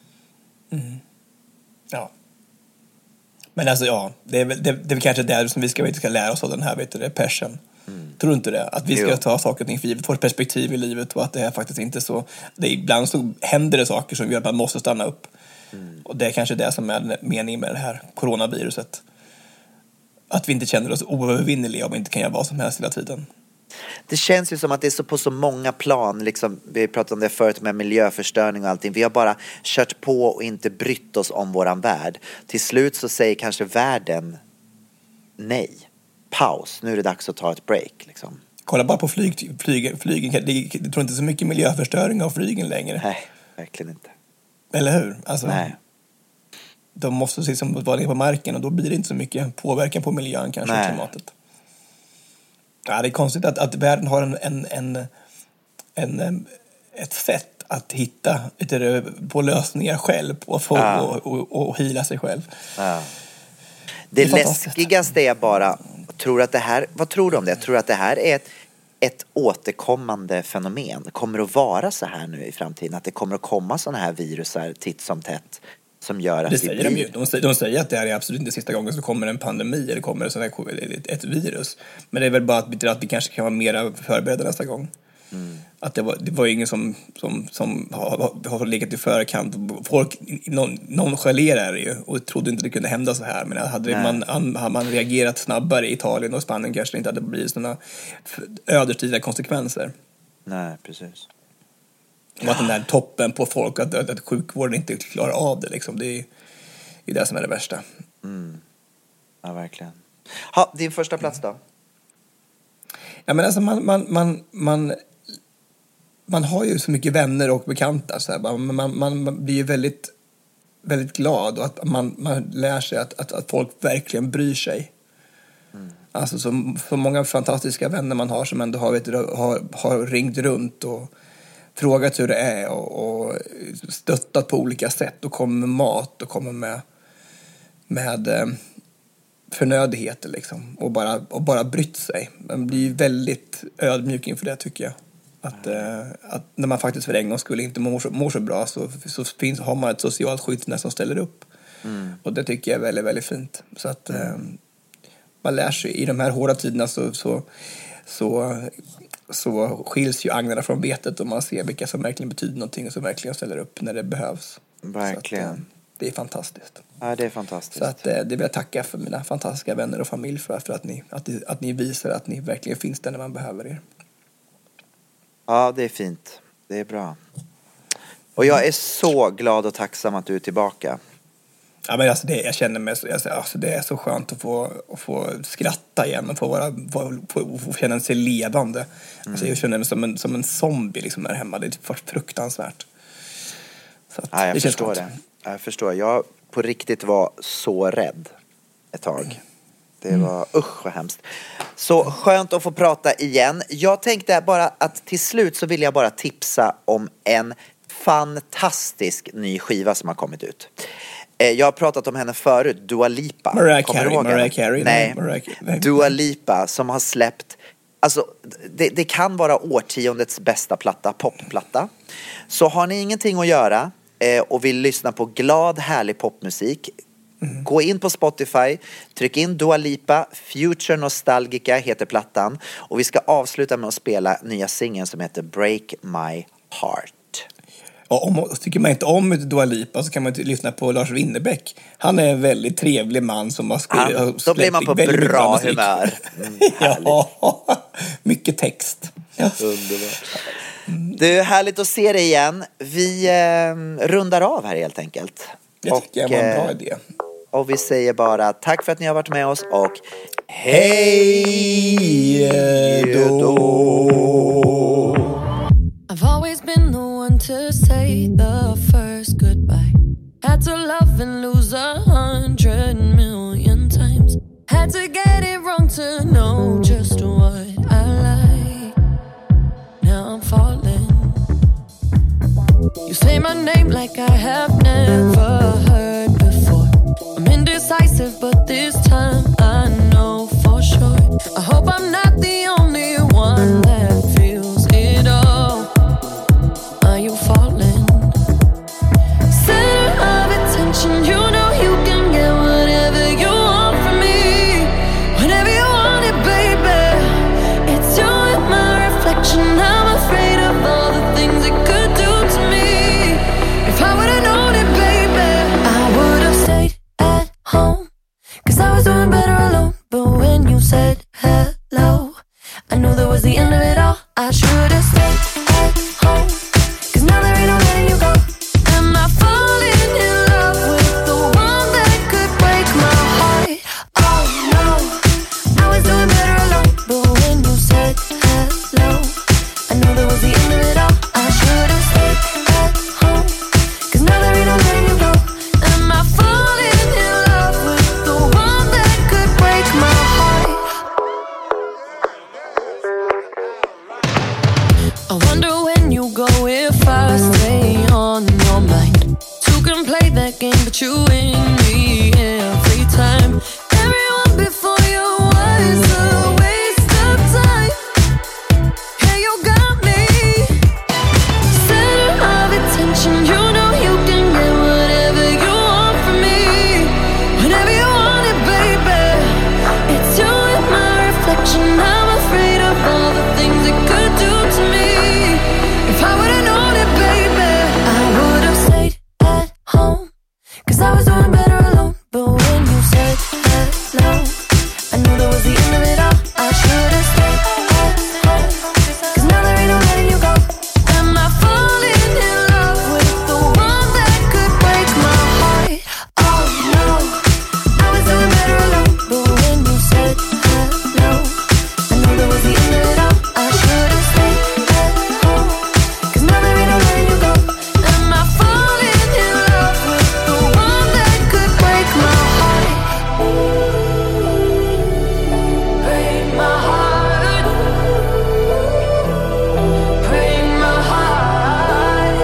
Ja. Men alltså det är väl kanske där som vi ska lära oss av den här passion. Tror du inte det? Att vi ska ta saker och ting för givet, få ett perspektiv i livet och att det är faktiskt inte så. Ibland så händer det saker som gör att man måste stanna upp. Och det är kanske det som är meningen med det här coronaviruset. Att vi inte känner oss oövervinneliga om vi inte kan göra vad som helst hela tiden. Det känns ju som att det är så på så många plan. Liksom, vi pratade om det förut med miljöförstöring och allting. Vi har bara kört på och inte brytt oss om våran värld. Till slut så säger kanske världen nej. Paus. Nu är det dags att ta ett break. Liksom. Kolla bara på flygen. Jag tror inte så mycket miljöförstöring av flygen längre. Nej, verkligen inte. Eller hur? Alltså, nej. De måste liksom vara ner på marken och då blir det inte så mycket påverkan på miljön kanske och klimatet. Ja, det är konstigt att världen har ett sätt att hitta på lösningar själv och hila sig själv. Ja. Det läskigaste är bara, vad tror du om det? Jag tror att det här är ett återkommande fenomen. Kommer att vara så här nu i framtiden? Att det kommer att komma sådana här virusar titt som tätt som gör att det säger de ju. De säger att det här är absolut inte sista gången så kommer en pandemi eller kommer ett virus. Men det är väl bara att vi kanske kan vara mer förberedda nästa gång. Att det var ingen som har legat i förkant. Folk nonchalerar det ju och trodde inte det kunde hända så här. Men hade man reagerat snabbare i Italien och Spanien kanske det inte hade blivit sådana ödesdigra konsekvenser. Nej, precis. Och att den där toppen på folk, att sjukvården inte klarar av det liksom, det är det som är det värsta. Ja, verkligen. Ha, din första plats då? Ja, men alltså man har ju så mycket vänner och bekanta så här, man blir ju väldigt väldigt glad och att man lär sig att folk verkligen bryr sig. Alltså så många fantastiska vänner man har som ändå har ringt runt och frågat hur det är och stöttat på olika sätt och kommer med mat och kommer med förnödigheter liksom och bara brytt sig. Man blir väldigt ödmjuk inför det, tycker jag. Att när man faktiskt för en gång skulle inte mår så bra så har man ett socialt skyddsnät som ställer upp. Och det tycker jag är väldigt, väldigt fint. Så att man lär sig i de här hårda tiderna så skiljs ju agnarna från betet och man ser vilka som verkligen betyder någonting och som verkligen ställer upp när det behövs. Verkligen. Så att, det är fantastiskt. Ja, det är fantastiskt. Så att det vill jag tacka för mina fantastiska vänner och familj för att ni visar att ni verkligen finns där när man behöver er. Ja, det är fint. Det är bra. Och jag är så glad och tacksam att du är tillbaka. Ja, men alltså jag känner mig alltså det är så skönt att få skratta igen och få känna sig levande. Alltså jag känner mig som en zombie liksom här hemma. Det är fruktansvärt. Så att, ja, jag förstår det. Jag förstår. Jag på riktigt var så rädd ett tag. Det var vad hemskt. Så skönt att få prata igen. Jag tänkte bara att till slut så vill jag bara tipsa om en fantastisk ny skiva som har kommit ut. Jag har pratat om henne förut, Dua Lipa. Mariah Carey. Nej, Dua Lipa som har släppt, alltså det kan vara årtiondets bästa popplatta. Så har ni ingenting att göra och vill lyssna på glad, härlig popmusik, gå in på Spotify, tryck in Dua Lipa, Future Nostalgica heter plattan, och vi ska avsluta med att spela nya singeln som heter Break My Heart. Och tycker man inte om Dua Lipa så kan man lyssna på Lars Winnerbäck. Han är en väldigt trevlig man som har släppt. Då blir man på bra humör. Ja, mycket text. Ja. Underbart. Det är härligt att se dig igen. Vi rundar av här helt enkelt. Jag tycker det var en bra idé. Och vi säger bara tack för att ni har varit med oss och hej då! I've always been the one to say the like I have never heard before. I'm indecisive, but this time I know for sure. I hope I'm not the only one that feels it all. Are you falling? Center of attention, you know you can get whatever you want from me. Whenever you want it, baby. It's you and my reflection. I'm afraid of all the things it could do to me. If I would've known it, baby, I would've stayed at home, 'cause I was doing better alone. But when you said hello, I knew that was the end of it all. I should've stayed at home, 'cause now there ain't no letting you go. Am I falling in love with the one that could break my heart? Oh no, I was doing better alone. But when you said hello, I knew that was the end of it all. I should've stayed at home, 'cause now there ain't no letting you go. Am I falling in love with the one that could break my heart? I wonder when you go if I stay on your mind. Two can play that game, but you win me every time. Everyone before you was a waste of time. Yeah, you got me. Center of attention, you know you can get whatever you want from me. Whenever you want it, baby. It's you and my reflection. I'm afraid of all the things it could do to me. If I would've known it, baby, I would've stayed at home, 'cause I was doing better alone. But when you said hello, I knew that was the end of it all. I should've stayed at home, 'cause now there ain't no letting you go. Am I falling in love with the one that could break my heart? Oh no, I was doing better alone. But when you said hello, I knew that was the end of it all. I should've stayed at home, 'cause now there ain't no letting you go. Am I falling in love with the one that could break my heart? Break my heart. Break my heart.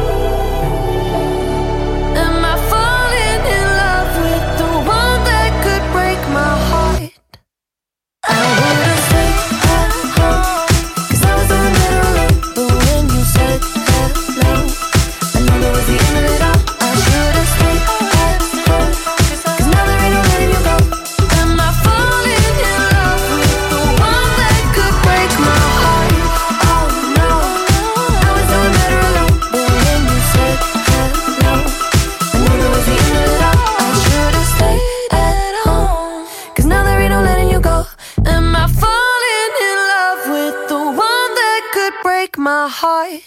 Am I falling in love with the one that could break my heart? I would've stayed at home, 'cause I was doing better alone. But when you said hello, I knew that was the end of it all. I should've stayed at home, 'cause now there ain't no letting you go. Am I falling in love with the one that could break my heart? Oh no, I was doing better alone. But when you said hello, I knew that was the end of it all. I should've stayed at home, 'cause now there ain't no letting you go. Am I falling in love with the one that could break my heart?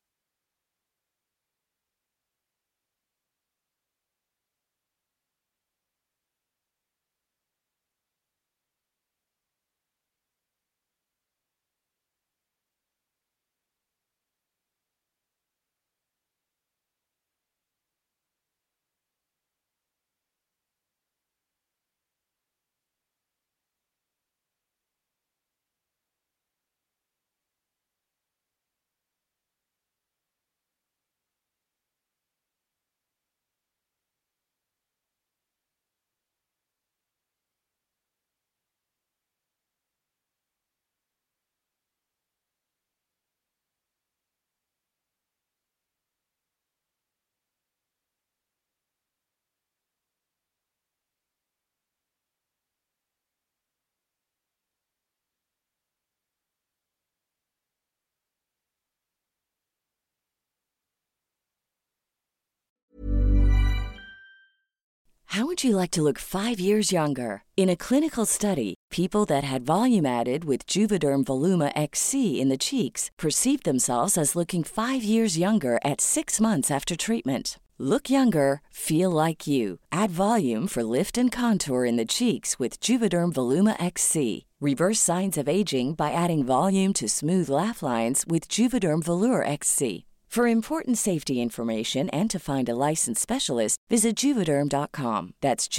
How would you like to look 5 years younger? In a clinical study, people that had volume added with Juvederm Voluma XC in the cheeks perceived themselves as looking 5 years younger at 6 months after treatment. Look younger, feel like you. Add volume for lift and contour in the cheeks with Juvederm Voluma XC. Reverse signs of aging by adding volume to smooth laugh lines with Juvederm Volure XC. For important safety information and to find a licensed specialist, visit Juvederm.com. That's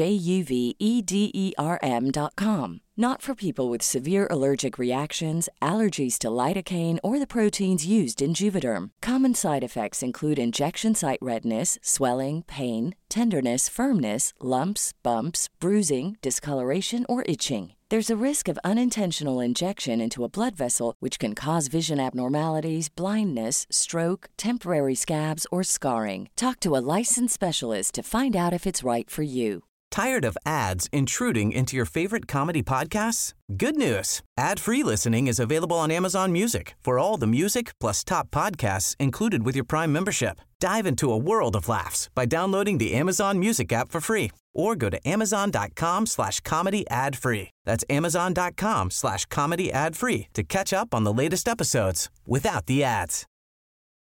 JUVEDERM.com. Not for people with severe allergic reactions, allergies to lidocaine, or the proteins used in Juvederm. Common side effects include injection site redness, swelling, pain, tenderness, firmness, lumps, bumps, bruising, discoloration, or itching. There's a risk of unintentional injection into a blood vessel, which can cause vision abnormalities, blindness, stroke, temporary scabs, or scarring. Talk to a licensed specialist to find out if it's right for you. Tired of ads intruding into your favorite comedy podcasts? Good news. Ad-free listening is available on Amazon Music for all the music plus top podcasts included with your Prime membership. Dive into a world of laughs by downloading the Amazon Music app for free or go to amazon.com/comedy ad-free. That's amazon.com/comedy ad-free to catch up on the latest episodes without the ads.